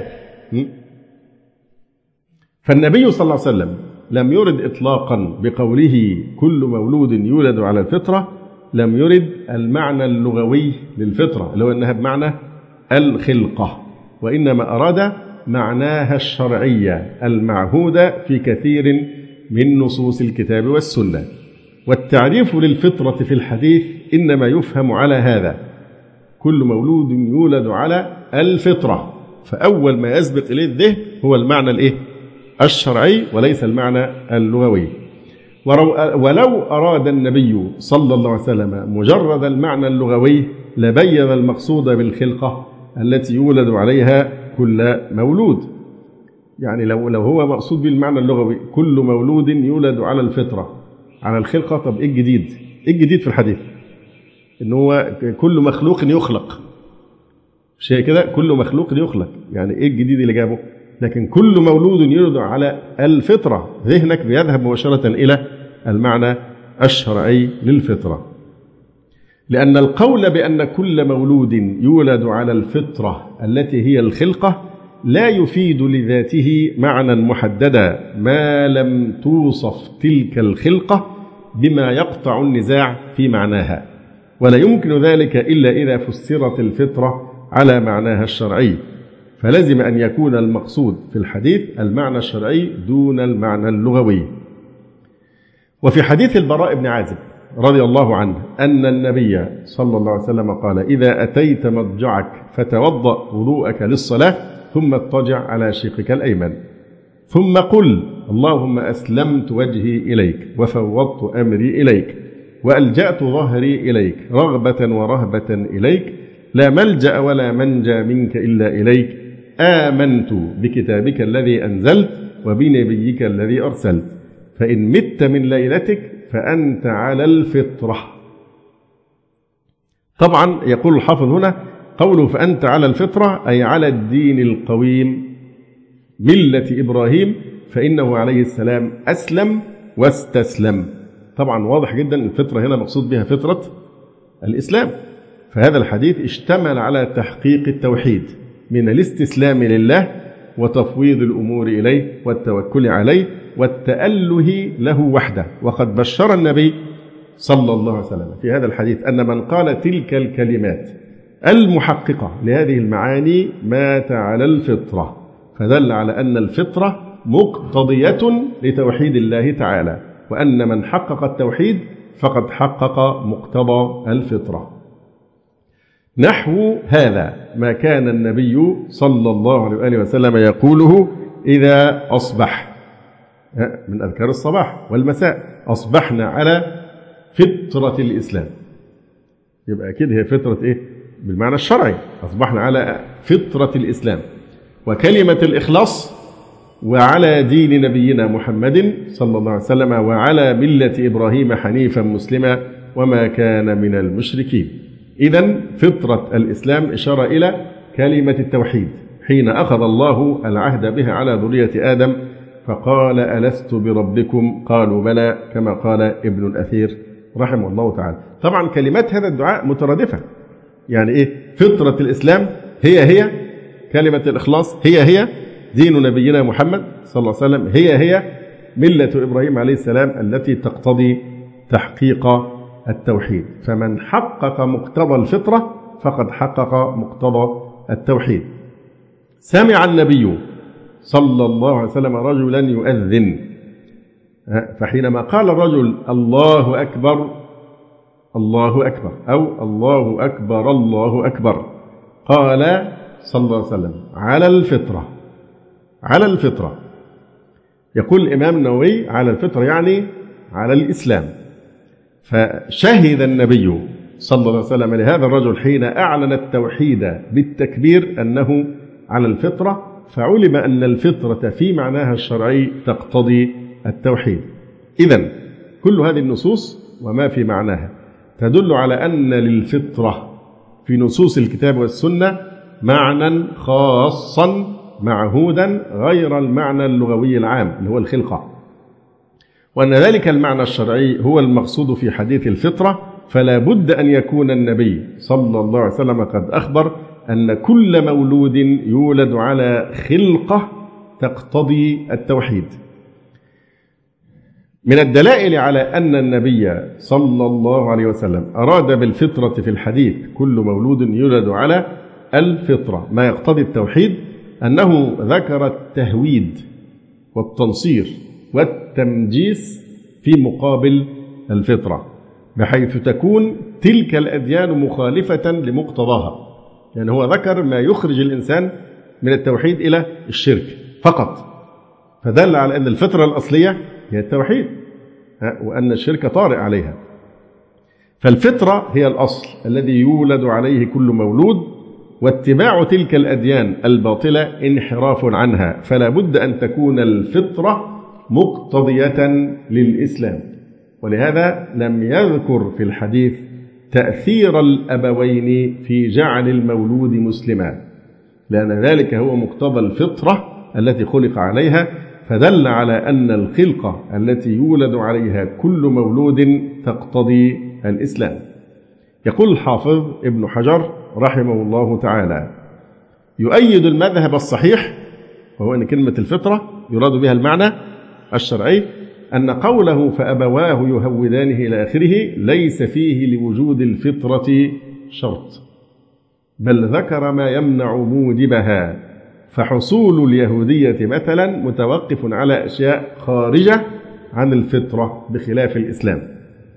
فالنبي صلى الله عليه وسلم لم يرد إطلاقا بقوله كل مولود يولد على الفطرة، لم يرد المعنى اللغوي للفطرة اللي هو أنها بمعنى الخلقة، وإنما أراد معناها الشرعية المعهودة في كثير من نصوص الكتاب والسنة. والتعريف للفطرة في الحديث إنما يفهم على هذا: كل مولود يولد على الفطرة، فأول ما يسبق إليه الذهن هو المعنى الإيه؟ الشرعي وليس المعنى اللغوي. ولو أراد النبي صلى الله عليه وسلم مجرد المعنى اللغوي لبين المقصود بالخلقة التي يولد عليها كل مولود. يعني لو هو مقصود بالمعنى اللغوي كل مولود يولد على الفطرة على الخلقة، طب إيه الجديد؟ إيه الجديد في الحديث؟ إن هو كل مخلوق يخلق، شيء كده، كل مخلوق يخلق، يعني إيه الجديد اللي جابه؟ لكن كل مولود يولد على الفطرة، ذهنك بيذهب مباشرة إلى المعنى الشرعي للفطرة. لأن القول بأن كل مولود يولد على الفطرة التي هي الخلقة لا يفيد لذاته معنى محددا ما لم توصف تلك الخلقة بما يقطع النزاع في معناها، ولا يمكن ذلك إلا إذا فسرت الفطرة على معناها الشرعي، فلازم أن يكون المقصود في الحديث المعنى الشرعي دون المعنى اللغوي. وفي حديث البراء بن عازب رضي الله عنه أن النبي صلى الله عليه وسلم قال: إذا أتيت مضجعك فتوضأ وضوءك للصلاة ثم اضطجع على شقك الأيمن، ثم قل: اللهم أسلمت وجهي إليك وفوضت أمري إليك وألجأت ظهري إليك رغبة ورهبة إليك، لا ملجأ ولا منجى منك إلا إليك، آمنت بكتابك الذي أنزلت وبنبيك الذي أرسلت، فإن مت من ليلتك فأنت على الفطرة. طبعا يقول الحافظ هنا قوله فأنت على الفطرة أي على الدين القويم ملة إبراهيم، فإنه عليه السلام أسلم واستسلم. طبعا واضح جدا الفطرة هنا مقصود بها فطرة الإسلام. فهذا الحديث اشتمل على تحقيق التوحيد من الاستسلام لله وتفويض الأمور إليه والتوكل عليه والتأله له وحده. وقد بشر النبي صلى الله عليه وسلم في هذا الحديث أن من قال تلك الكلمات المحققة لهذه المعاني مات على الفطرة، فدل على أن الفطرة مقتضية لتوحيد الله تعالى، وأن من حقق التوحيد فقد حقق مقتضى الفطرة. نحو هذا ما كان النبي صلى الله عليه وآله وسلم يقوله إذا أصبح، من أذكار الصباح والمساء: أصبحنا على فطرة الإسلام. يبقى أكيد هي فطرة إيه؟ بالمعنى الشرعي، أصبحنا على فطرة الإسلام وكلمة الإخلاص وعلى دين نبينا محمد صلى الله عليه وسلم وعلى ملة إبراهيم حنيفا مسلما وما كان من المشركين. إذن فطرة الإسلام إشارة إلى كلمة التوحيد حين أخذ الله العهد بها على ذرية آدم فقال ألست بربكم قالوا بلى، كما قال ابن الأثير رحمه الله تعالى. طبعا كلمات هذا الدعاء مترادفة، يعني إيه؟ فطرة الإسلام هي كلمة الإخلاص، هي دين نبينا محمد صلى الله عليه وسلم، هي ملة إبراهيم عليه السلام التي تقتضي تحقيق التوحيد. فمن حقق مقتضى الفطرة فقد حقق مقتضى التوحيد. سمع النبي صلى الله عليه وسلم رجلا يؤذن، فحينما قال الرجل الله أكبر الله أكبر أو الله أكبر الله أكبر، قال صلى الله عليه وسلم على الفطرة، على الفطرة. يقول الإمام النووي على الفطرة يعني على الإسلام. فشهد النبي صلى الله عليه وسلم لهذا الرجل حين أعلن التوحيد بالتكبير أنه على الفطرة، فعلم أن الفطرة في معناها الشرعي تقتضي التوحيد. إذن كل هذه النصوص وما في معناها تدل على أن للفطرة في نصوص الكتاب والسنة معنى خاصا معهودا غير المعنى اللغوي العام اللي هو الخلقة، وأن ذلك المعنى الشرعي هو المقصود في حديث الفطرة. فلا بد أن يكون النبي صلى الله عليه وسلم قد أخبر أن كل مولود يولد على خلقة تقتضي التوحيد. من الدلائل على أن النبي صلى الله عليه وسلم أراد بالفطرة في الحديث كل مولود يولد على الفطرة ما يقتضي التوحيد أنه ذكر التهويد والتنصير والتمجيس في مقابل الفطرة، بحيث تكون تلك الأديان مخالفة لمقتضاها. يعني هو ذكر ما يخرج الإنسان من التوحيد إلى الشرك فقط، فدل على أن الفطرة الأصلية هي التوحيد وأن الشرك طارئ عليها. فالفطرة هي الأصل الذي يولد عليه كل مولود، واتباع تلك الأديان الباطلة انحراف عنها، فلا بد أن تكون الفطرة مقتضية للإسلام. ولهذا لم يذكر في الحديث تأثير الأبوين في جعل المولود مسلما، لأن ذلك هو مقتضى الفطرة التي خلق عليها، فدل على أن الخلقة التي يولد عليها كل مولود تقتضي الإسلام. يقول الحافظ ابن حجر رحمه الله تعالى: يؤيد المذهب الصحيح، وهو أن كلمة الفطرة يراد بها المعنى الشرعي، أن قوله فأبواه يهودانه إلى آخره ليس فيه لوجود الفطرة شرط، بل ذكر ما يمنع موجبها، فحصول اليهودية مثلا متوقف على أشياء خارجة عن الفطرة بخلاف الإسلام.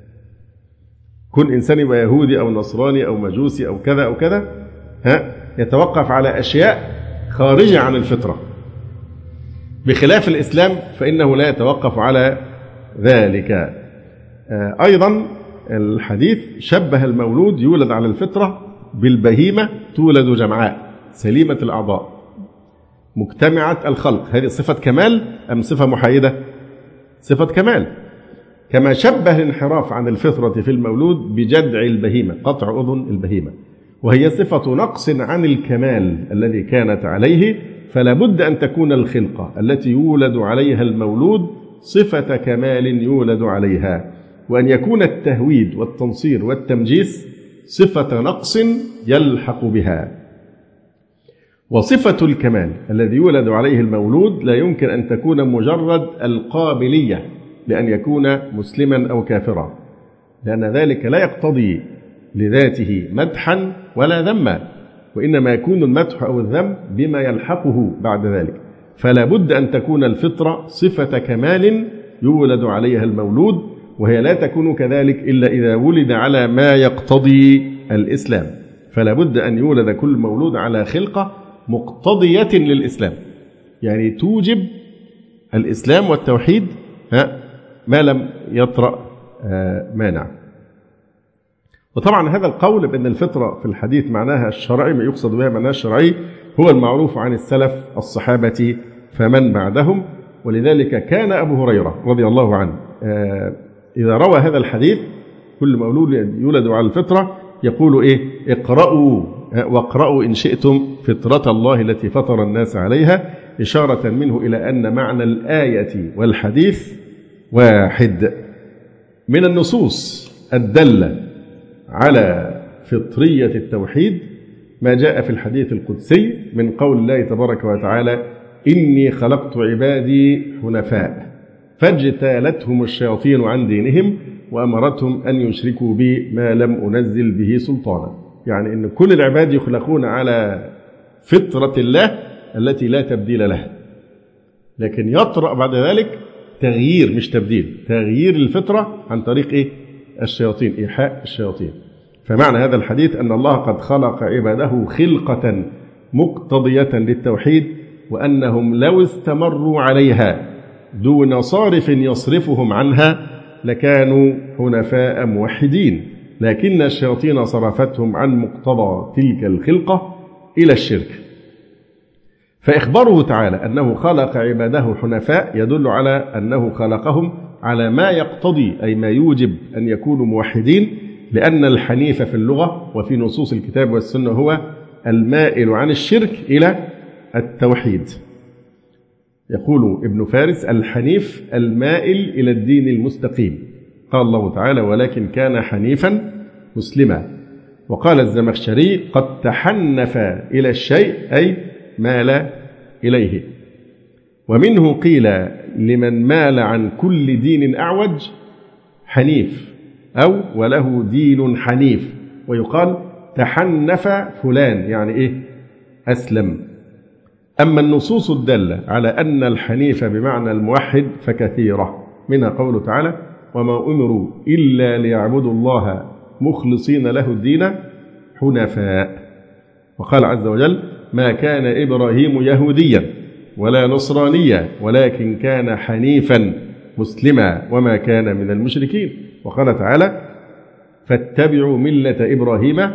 كل إنسان يبقى يهودي أو نصراني أو مجوسي أو كذا أو كذا يتوقف على أشياء خارجة عن الفطرة، بخلاف الإسلام فإنه لا يتوقف على ذلك. أيضا الحديث شبه المولود يولد على الفطرة بالبهيمة تولد جمعاء سليمة الأعضاء، مجتمعة الخلق. هذه صفة كمال أم صفة محايدة؟ صفة كمال. كما شبه الانحراف عن الفطرة في المولود بجدع البهيمة، قطع أذن البهيمة، وهي صفة نقص عن الكمال الذي كانت عليه، فلا بد أن تكون الخلقة التي يولد عليها المولود صفة كمال يولد عليها، وأن يكون التهويد والتنصير والتمجيس صفة نقص يلحق بها. وصفة الكمال الذي يولد عليه المولود لا يمكن أن تكون مجرد القابلية لأن يكون مسلما أو كافرا، لأن ذلك لا يقتضي لذاته مدحا ولا ذما، وإنما يكون المدح أو الذم بما يلحقه بعد ذلك. فلا بد أن تكون الفطرة صفة كمال يولد عليها المولود، وهي لا تكون كذلك إلا إذا ولد على ما يقتضي الإسلام. فلا بد أن يولد كل مولود على خلقة مقتضية للإسلام، يعني توجب الإسلام والتوحيد ما لم يطرأ مانع. وطبعا هذا القول بأن الفطرة في الحديث معناها الشرعي، ما يقصد بها معناها الشرعي، هو المعروف عن السلف الصحابة فمن بعدهم. ولذلك كان أبو هريرة رضي الله عنه إذا روى هذا الحديث كل مولود يولد على الفطرة يقول إيه؟ اقرأوا واقرأوا إن شئتم فطرة الله التي فطر الناس عليها، إشارة منه إلى أن معنى الآية والحديث واحد. من النصوص الدالة على فطرية التوحيد ما جاء في الحديث القدسي من قول الله تبارك وتعالى: إني خلقت عبادي حنفاء فاجتالتهم الشياطين عن دينهم وأمرتهم أن يشركوا بي ما لم أنزل به سلطانا. يعني أن كل العباد يخلقون على فطرة الله التي لا تبديل لها، لكن يطرأ بعد ذلك تغيير، مش تبديل، تغيير الفطرة عن طريق إيه؟ الشياطين، إيحاء الشياطين. فمعنى هذا الحديث أن الله قد خلق عباده خلقة مقتضية للتوحيد، وأنهم لو استمروا عليها دون صارف يصرفهم عنها لكانوا حنفاء موحدين، لكن الشياطين صرفتهم عن مقتضى تلك الخلقة إلى الشرك. فإخباره تعالى أنه خلق عباده حنفاء يدل على أنه خلقهم على ما يقتضي، أي ما يوجب أن يكونوا موحدين، لأن الحنيف في اللغة وفي نصوص الكتاب والسنة هو المائل عن الشرك إلى التوحيد. يقول ابن فارس: الحنيف المائل إلى الدين المستقيم. قال الله تعالى: ولكن كان حنيفا مسلما. وقال الزمخشري: قد تحنف إلى الشيء أي مال إليه. ومنه قيل لمن مال عن كل دين أعوج حنيف، أو وله دين حنيف، ويقال تحنف فلان يعني إيه؟ أسلم. أما النصوص الدالة على أن الحنيف بمعنى الموحد فكثيرة، منها قوله تعالى: وما أمروا إلا ليعبدوا الله مخلصين له الدين حنفاء. وقال عز وجل: ما كان إبراهيم يهوديا ولا نصرانيا ولكن كان حنيفا مسلما وما كان من المشركين. وقال تعالى: فاتبعوا ملة إبراهيم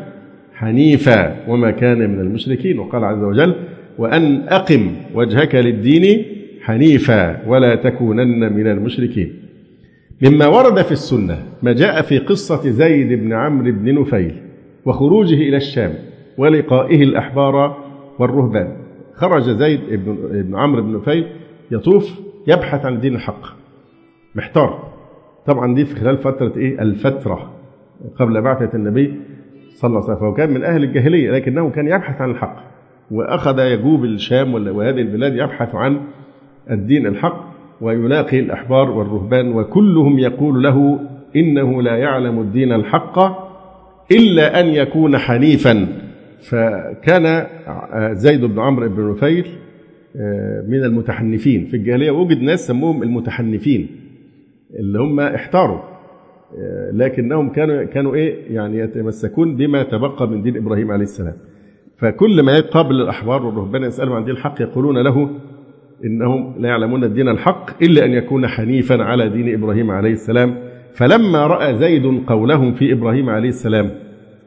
حنيفا وما كان من المشركين. وقال عز وجل: وأن أقم وجهك للدين حنيفا ولا تكونن من المشركين. مما ورد في السنة ما جاء في قصة زيد بن عمرو بن نفيل وخروجه إلى الشام ولقائه الأحبار والرهبان. خرج زيد بن عمرو بن نفيل يطوف يبحث عن دين الحق، محتار. طبعا دي في خلال فترة إيه؟ الفترة قبل بعثة النبي صلى الله عليه وسلم، وكان من أهل الجاهلية لكنه كان يبحث عن الحق، وأخذ يجوب الشام وهذه البلاد يبحث عن الدين الحق، ويلاقي الأحبار والرهبان وكلهم يقول له إنه لا يعلم الدين الحق إلا أن يكون حنيفا. فكان زيد بن عمرو بن نفيل من المتحنفين في الجاهلية، ووجد ناس سموهم المتحنفين اللي هم احتاروا، لكنهم كانوا إيه يعني يتمسكون بما تبقى من دين إبراهيم عليه السلام. فكل ما يقابل الأحبار والرهبان يسألوا عن دين الحق يقولون له إنهم لا يعلمون الدين الحق إلا أن يكون حنيفا على دين إبراهيم عليه السلام. فلما رأى زيد قولهم في إبراهيم عليه السلام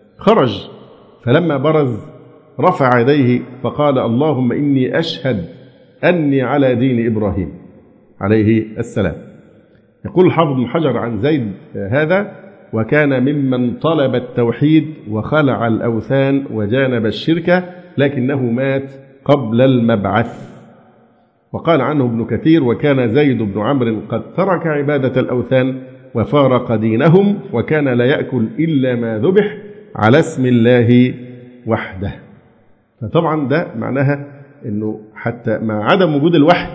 خرج، فلما برز رفع يديه فقال: اللهم إني أشهد أني على دين إبراهيم عليه السلام. يقول الحافظ بن حجر عن زيد هذا: وكان ممن طلب التوحيد وخلع الأوثان وجانب الشرك، لكنه مات قبل المبعث. وقال عنه ابن كثير: وكان زيد بن عمرو قد ترك عبادة الأوثان وفارق دينهم، وكان لا يأكل إلا ما ذبح على اسم الله وحده. فطبعا ده معناها أنه حتى مع عدم وجود الوحي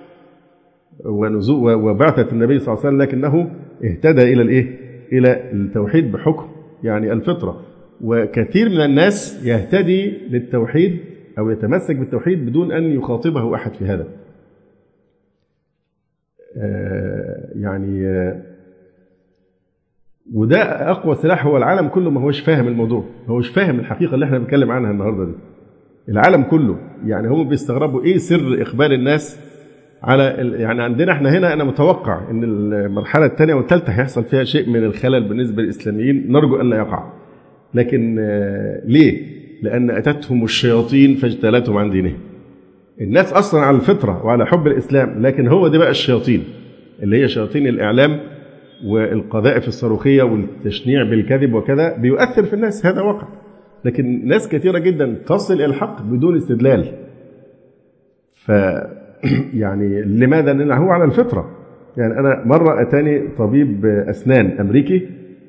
وبعثة النبي صلى الله عليه وسلم، لكنه اهتدى إلى التوحيد بحكم يعني الفطرة. وكثير من الناس يهتدي للتوحيد أو يتمسك بالتوحيد بدون أن يخاطبه أحد في هذا. وده أقوى سلاح. هو العالم كله ما هوش فاهم الموضوع، ما هوش فاهم الحقيقة اللي احنا بنتكلم عنها النهاردة دي. العالم كله يعني هم بيستغربوا إيه سر إقبال الناس على يعني عندنا احنا هنا. أنا متوقع إن المرحلة الثانية والثالثة هيحصل فيها شيء من الخلل بالنسبة للإسلاميين، نرجو أن لا يقع. لكن ليه؟ لأن أتتهم الشياطين فاجتالتهم عن دينهم. الناس أصلا على الفطرة وعلى حب الإسلام، لكن هو دي بقى الشياطين اللي هي شياطين الإعلام والقذائف الصاروخية والتشنيع بالكذب وكذا بيؤثر في الناس، هذا واقع. لكن ناس كثيرة جدا تصل إلى الحق بدون استدلال. يعني لماذا؟ لأنه هو على الفطرة. يعني أنا مرة أتاني طبيب أسنان أمريكي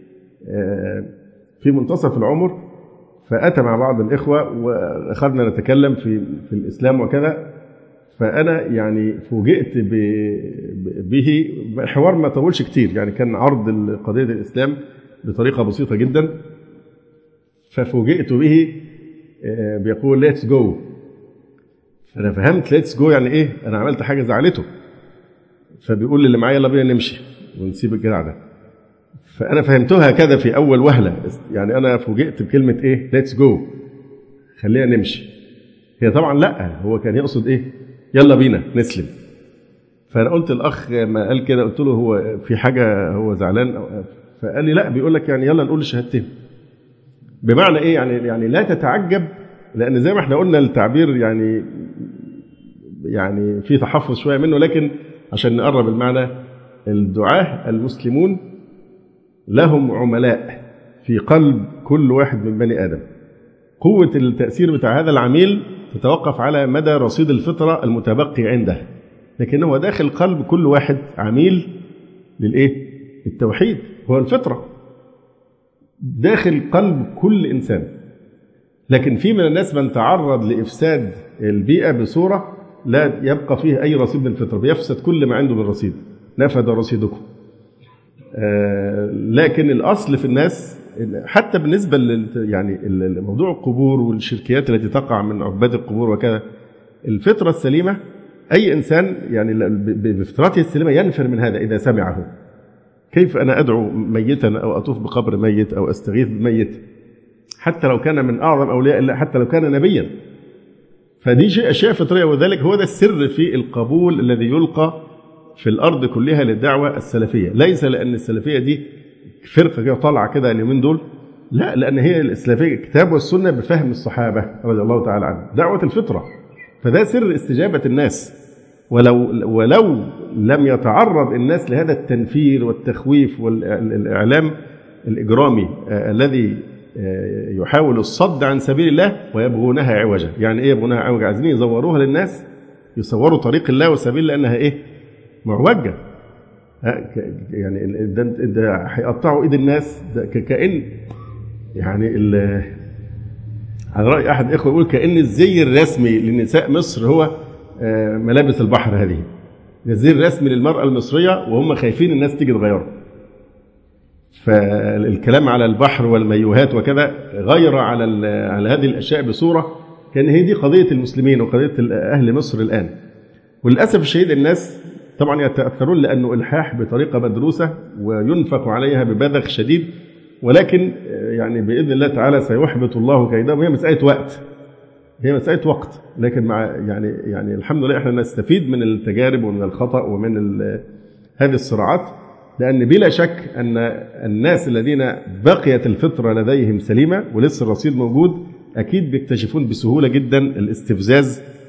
في منتصف العمر، فأتى مع بعض الإخوة وأخذنا نتكلم في الإسلام وكذا. فأنا يعني فوجئت به حوار ما طولش كتير، يعني كان عرض قضية الإسلام بطريقة بسيطة جدا. ففوجئت به بيقول ليتس جو. فأنا فهمت ليتس جو يعني إيه، أنا عملت حاجة زعلته. فبيقول اللي معايا يلا بينا نمشي ونسيب الجدع ده. فأنا فهمتها كذا في أول وهلة، يعني أنا فوجئت بكلمة إيه ليتس جو، خلينا نمشي. هي طبعا لا، هو كان يقصد إيه يلا بينا نسلم. فأنا قلت الأخ ما قال كده، قلت له هو في حاجة هو زعلان؟ فقال لي لا، بيقول لك يعني يلا نقول الشهادتين. بمعنى إيه؟ يعني لا تتعجب، لأن زي ما احنا قلنا التعبير يعني في تحفظ شوية منه، لكن عشان نقرب المعنى، الدعاة المسلمون لهم عملاء في قلب كل واحد من بني آدم. قوة التأثير بتاع هذا العميل تتوقف على مدى رصيد الفطرة المتبقي عنده، لكن هو داخل قلب كل واحد عميل التوحيد، هو الفطرة داخل قلب كل إنسان. لكن في من الناس من تعرض لإفساد البيئة بصورة لا يبقى فيه أي رصيد من الفطرة، بيفسد كل ما عنده من رصيد. نفد رصيدكم. لكن الأصل في الناس حتى بالنسبة يعني موضوع القبور والشركيات التي تقع من عباد القبور وكذا، الفطرة السليمة أي إنسان يعني بفطرته السليمة ينفر من هذا إذا سمعه. كيف أنا أدعو ميتا أو أطوف بقبر ميت أو أستغيث بميت، حتى لو كان من أعظم أولياء الله، حتى لو كان نبيا؟ فدي أشياء فطرية، وذلك هو ده السر في القبول الذي يلقى في الأرض كلها للدعوة السلفية. ليس لأن السلفية دي فرقة كده طالعة كده اليومين دول، لا، لأن هي الإسلامية الكتاب والسنة بفهم الصحابة رضي الله تعالى عنهم، دعوة الفطرة. فده سر استجابة الناس. ولو لم يتعرض الناس لهذا التنفير والتخويف والإعلام الإجرامي الذي يحاول الصد عن سبيل الله ويبغونها عوجا. يعني إيه يبغونها عوجا؟ عايزين يزوروها للناس، يصوروا طريق الله وسبيل لأنها إيه معوجة. يعني ده هيقطعوا إيد الناس، كأن يعني على رأي أحد إخوة يقول كأن الزي الرسمي لنساء مصر هو ملابس البحر. هذه الزي الرسمي للمرأة المصرية، وهم خايفين الناس تيجي تغيره. فالكلام على البحر والميوهات وكذا غير على هذه الأشياء بصورة كان هي دي قضية المسلمين وقضية أهل مصر الآن. وللأسف الشديد الناس طبعا يتأثرون لأنه إلحاح بطريقة مدروسة وينفق عليها ببذخ شديد، ولكن يعني بإذن الله تعالى سيحبط الله كيدهم. هي مسألة وقت، لكن مع يعني الحمد لله احنا نستفيد من التجارب ومن الخطأ ومن هذه الصراعات، لأن بلا شك أن الناس الذين بقيت الفطرة لديهم سليمة ولسه الرصيد موجود أكيد بيكتشفون بسهولة جدا الاستفزاز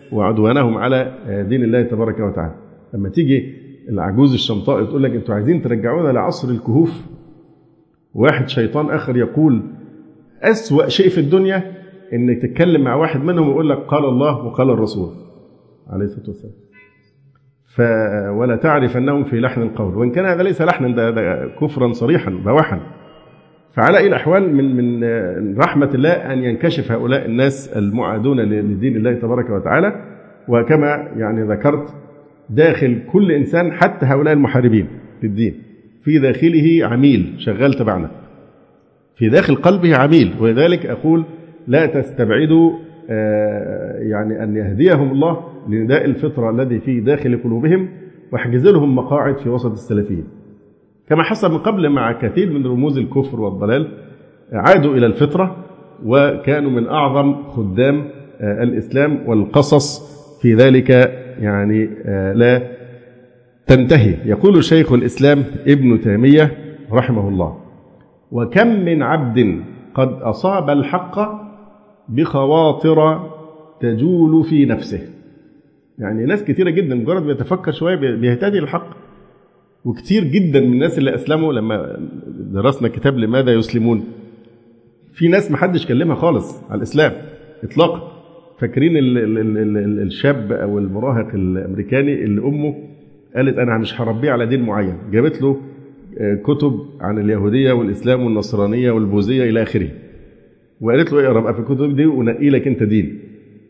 وعدوانهم على دين الله تبارك وتعالى. لما تيجي العجوز الشمطاء تقول لك انتوا عايزين ترجعونا لعصر الكهوف، واحد شيطان آخر يقول أسوأ شيء في الدنيا إنك تتكلم مع واحد منهم ويقول لك قال الله وقال الرسول عليه الصلاة والسلام، ولا تعرف أنهم في لحن القول، وإن كان هذا ليس لحنا، ده كفرا صريحا بواحا. فعلى أي الأحوال من رحمة الله أن ينكشف هؤلاء الناس المعادون لدين الله تبارك وتعالى. وكما يعني ذكرت داخل كل إنسان حتى هؤلاء المحاربين للدين في داخله عميل شغال تبعنا، في داخل قلبه عميل. ولذلك أقول لا تستبعدوا يعني أن يهديهم الله لنداء الفطرة الذي في داخل قلوبهم، واحجز لهم مقاعد في وسط السلفيين، كما حصل من قبل مع كثير من رموز الكفر والضلال، عادوا إلى الفطرة وكانوا من أعظم خدام الإسلام. والقصص في ذلك يعني لا تنتهي. يقول شيخ الإسلام ابن تيمية رحمه الله: وكم من عبد قد أصاب الحق بخواطر تجول في نفسه. يعني ناس كثيرة جدا مجرد بيتفكر شوية بيهتدي للحق. وكثير جدا من الناس اللي أسلموا لما درسنا كتاب لماذا يسلمون، في ناس محدش كلمها خالص على الإسلام إطلاقا. فاكرين الشاب أو المراهق الأمريكاني اللي أمه قالت أنا مش هربيه على دين معين، جابت له كتب عن اليهودية والإسلام والنصرانية والبوذية إلى آخره، وقالت له اقرأ بقى في الكتب دي ونقي لك أنت دين.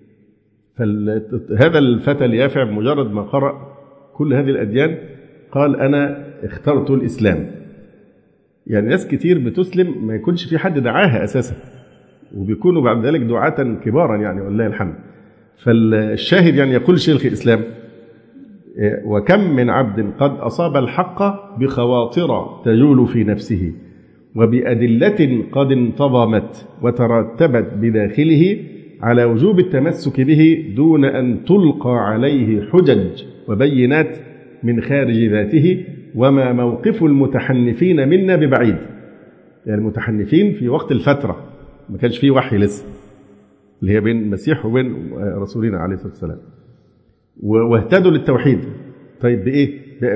فهذا الفتى اليافع بمجرد ما قرأ كل هذه الأديان قال أنا اخترت الإسلام. يعني ناس كتير بتسلم ما يكونش في حد دعاها أساسا، وبيكونوا بعد ذلك دعاة كبارا يعني والله الحمد. فالشاهد يعني يقول شيخ الإسلام: وكم من عبد قد أصاب الحق بخواطر تجول في نفسه وبأدلة قد انتظمت وترتبت بداخله على وجوب التمسك به دون أن تلقى عليه حجج وبينات من خارج ذاته، وما موقف المتحنفين منا ببعيد. يعني المتحنفين في وقت الفترة ما كانش فيه وحي لسه، اللي هي بين المسيح وبين رسولنا عليه الصلاة والسلام، واهتدوا للتوحيد. طيب بإيه؟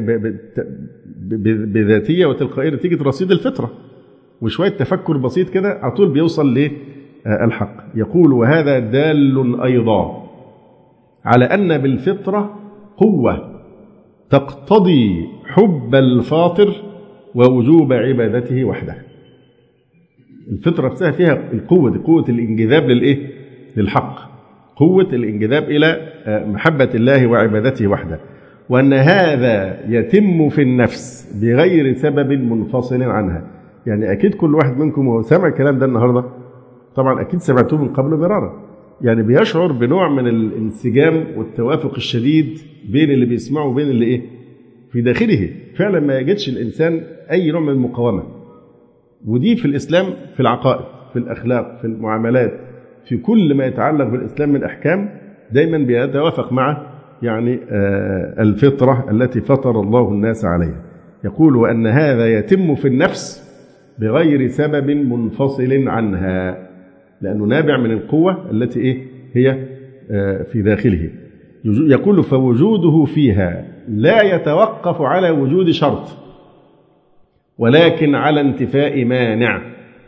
بذاتية وتلقائية نتيجة رصيد الفطرة وشوية تفكر بسيط كده على طول بيوصل للحق. يقول: وهذا دال أيضا على أن بالفطرة قوة تقتضي حب الفاطر ووجوب عبادته وحده. الفطرة نفسها فيها القوة دي، قوة الانجذاب للحق، قوة الانجذاب إلى محبة الله وعبادته وحده، وأن هذا يتم في النفس بغير سبب منفصل عنها. يعني أكيد كل واحد منكم وهو سمع الكلام ده النهاردة طبعا أكيد سمعتوه من قبل مرارا، يعني بيشعر بنوع من الانسجام والتوافق الشديد بين اللي بيسمعه وبين اللي في داخله. فعلا ما يجدش الإنسان أي نوع من المقاومة. ودي في الإسلام، في العقائد، في الأخلاق، في المعاملات، في كل ما يتعلق بالإسلام من أحكام دايما بيتوافق مع يعني الفطرة التي فطر الله الناس عليها. يقول: وأن هذا يتم في النفس بغير سبب منفصل عنها، لأنه نابع من القوة التي هي في داخله. يقول: فوجوده فيها لا يتوقف على وجود شرط ولكن على انتفاء مانع.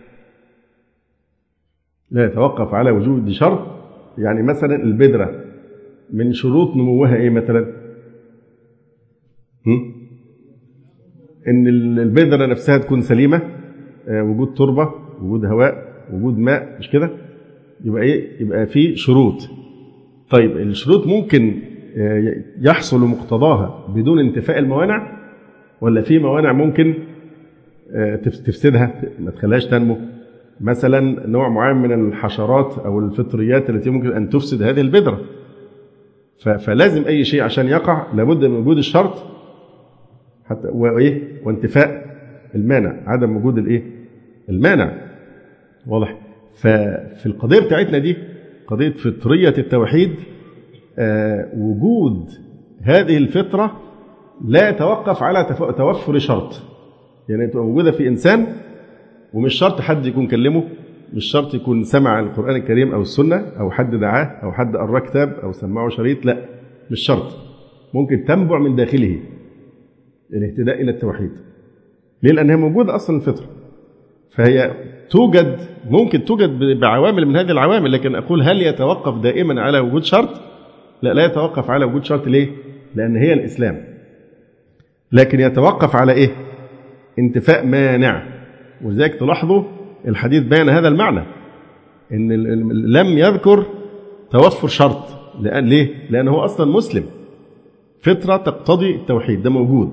لا يتوقف على وجود شرط. يعني مثلا البذرة من شروط نموها مثلا؟ إن البذرة نفسها تكون سليمة، وجود تربة، وجود هواء، وجود ماء، مش كده؟ يبقى يبقى في شروط. طيب الشروط ممكن يحصل مقتضاها بدون انتفاء الموانع، ولا في موانع ممكن تفسدها ما تخليهاش تنمو؟ مثلا نوع معين من الحشرات أو الفطريات التي ممكن أن تفسد هذه البذرة. فلازم أي شيء عشان يقع لابد من وجود الشرط حتى وانتفاء المانع، عدم وجود المانع. واضح؟ ففي القضية بتاعتنا دي قضية فطرية التوحيد، وجود هذه الفطرة لا يتوقف على توفر شرط. يعني تبقى موجودة في إنسان ومش شرط حد يكون كلمه مش شرط يكون سمع القرآن الكريم أو السنة أو حد دعاه أو حد قرأ كتاب أو سمعه شريط، لا مش شرط، ممكن تنبع من داخله الاهتداء إلى التوحيد. ليه؟ لأنها موجودة أصلا الفطرة، فهي توجد، ممكن توجد بعوامل من هذه العوامل، لكن أقول هل يتوقف دائما على وجود شرط؟ لا، لا يتوقف على وجود شرط. ليه؟ لأن هي الإسلام. لكن يتوقف على إيه؟ انتفاء مانع. وذلك تلاحظوا الحديث بيان هذا المعنى، إن لم يذكر توفر شرط. ليه؟ لأنه هو أصلا مسلم، فطرة تقتضي التوحيد، ده موجود،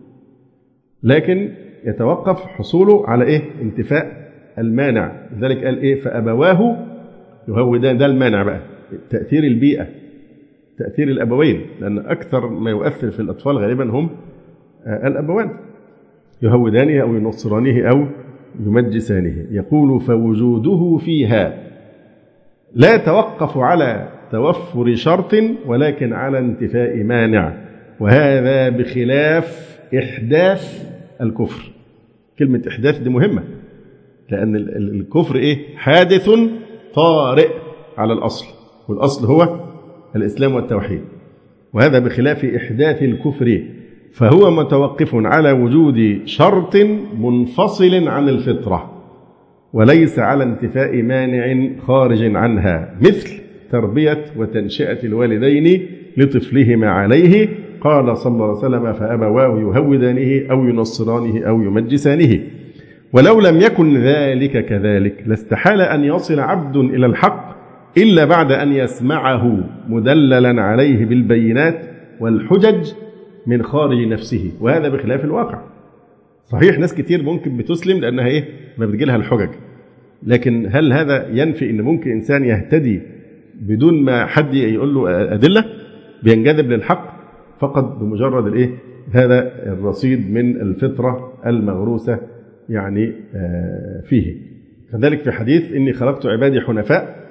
لكن يتوقف حصوله على إيه؟ انتفاء المانع. لذلك قال إيه؟ فأبواه يهودان. ده المانع بقى، تأثير البيئة، تأثير الأبوين، لأن أكثر ما يؤثر في الأطفال غالبا هم الأبوان، يهودانه أو ينصرانه أو يمجسانه. يقول فوجوده فيها لا يتوقف على توفر شرط ولكن على انتفاء مانع، وهذا بخلاف إحداث الكفر. كلمة إحداث دي مهمة، لأن الكفر إيه؟ حادث طارئ على الأصل، والأصل هو الإسلام والتوحيد، وهذا بخلاف إحداث الكفر، فهو متوقف على وجود شرط منفصل عن الفطرة وليس على انتفاء مانع خارج عنها، مثل تربية وتنشئة الوالدين لطفلهما عليه. قال صلى الله عليه وسلم فأبواه يهودانه أو ينصرانه أو يمجسانه. ولو لم يكن ذلك كذلك لاستحال أن يصل عبد إلى الحق إلا بعد أن يسمعه مدللا عليه بالبينات والحجج من خارج نفسه، وهذا بخلاف الواقع. صحيح ناس كتير ممكن بتسلم لأنها إيه؟ ما بتجيلها الحجج، لكن هل هذا ينفي أن ممكن إنسان يهتدي بدون ما حد يقول له أدلة؟ بينجذب للحق فقط بمجرد الإيه؟ هذا الرصيد من الفطرة المغروسة يعني فيه. كذلك في حديث إني خلقت عبادي حنفاء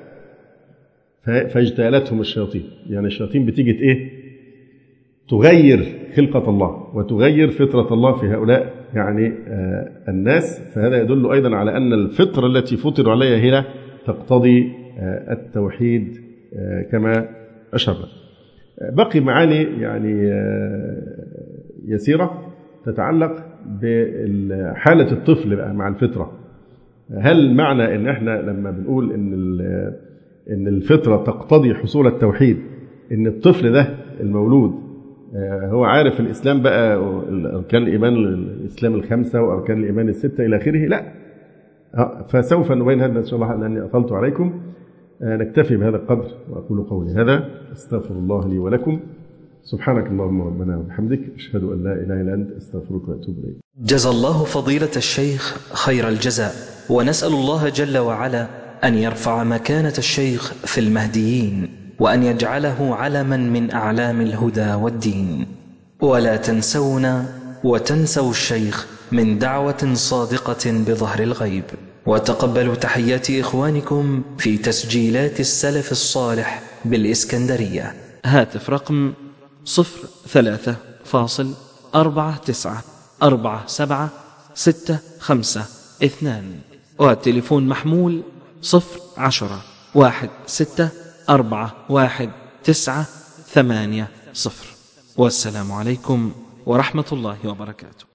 فاجتالتهم الشياطين، يعني الشياطين بتيجي إيه؟ تغير خلقة الله وتغير فطرة الله في هؤلاء يعني الناس. فهذا يدل أيضا على أن الفطرة التي فطر عليها هنا تقتضي التوحيد كما أشرنا. بقي معاني يعني يسيرة تتعلق بحالة الطفل بقى مع الفطرة. هل معنى أن احنا لما بنقول أن الفطرة تقتضي حصول التوحيد أن الطفل ده المولود هو عارف الإسلام بقى أركان الإيمان الإسلام الخمسة وأركان الإيمان الستة إلى آخره؟ لا. فسوف نبين هذا إن شاء الله، لأني أطلت عليكم. نكتفي بهذا القدر وأقول قولي هذا، أستغفر الله لي ولكم. سبحانك اللهم ربنا وبحمدك، أشهد أن لا إله إلا أنت، أستغفرك وأتوب إليك. جزا الله فضيلة الشيخ خير الجزاء، ونسأل الله جل وعلا أن يرفع مكانة الشيخ في المهديين، وأن يجعله علما من أعلام الهدى والدين. ولا تنسونا وتنسوا الشيخ من دعوة صادقة بظهر الغيب، وتقبلوا تحيات إخوانكم في تسجيلات السلف الصالح بالإسكندرية. هاتف رقم 0349476562، والتليفون محمول 010-1641-980. والسلام عليكم ورحمة الله وبركاته.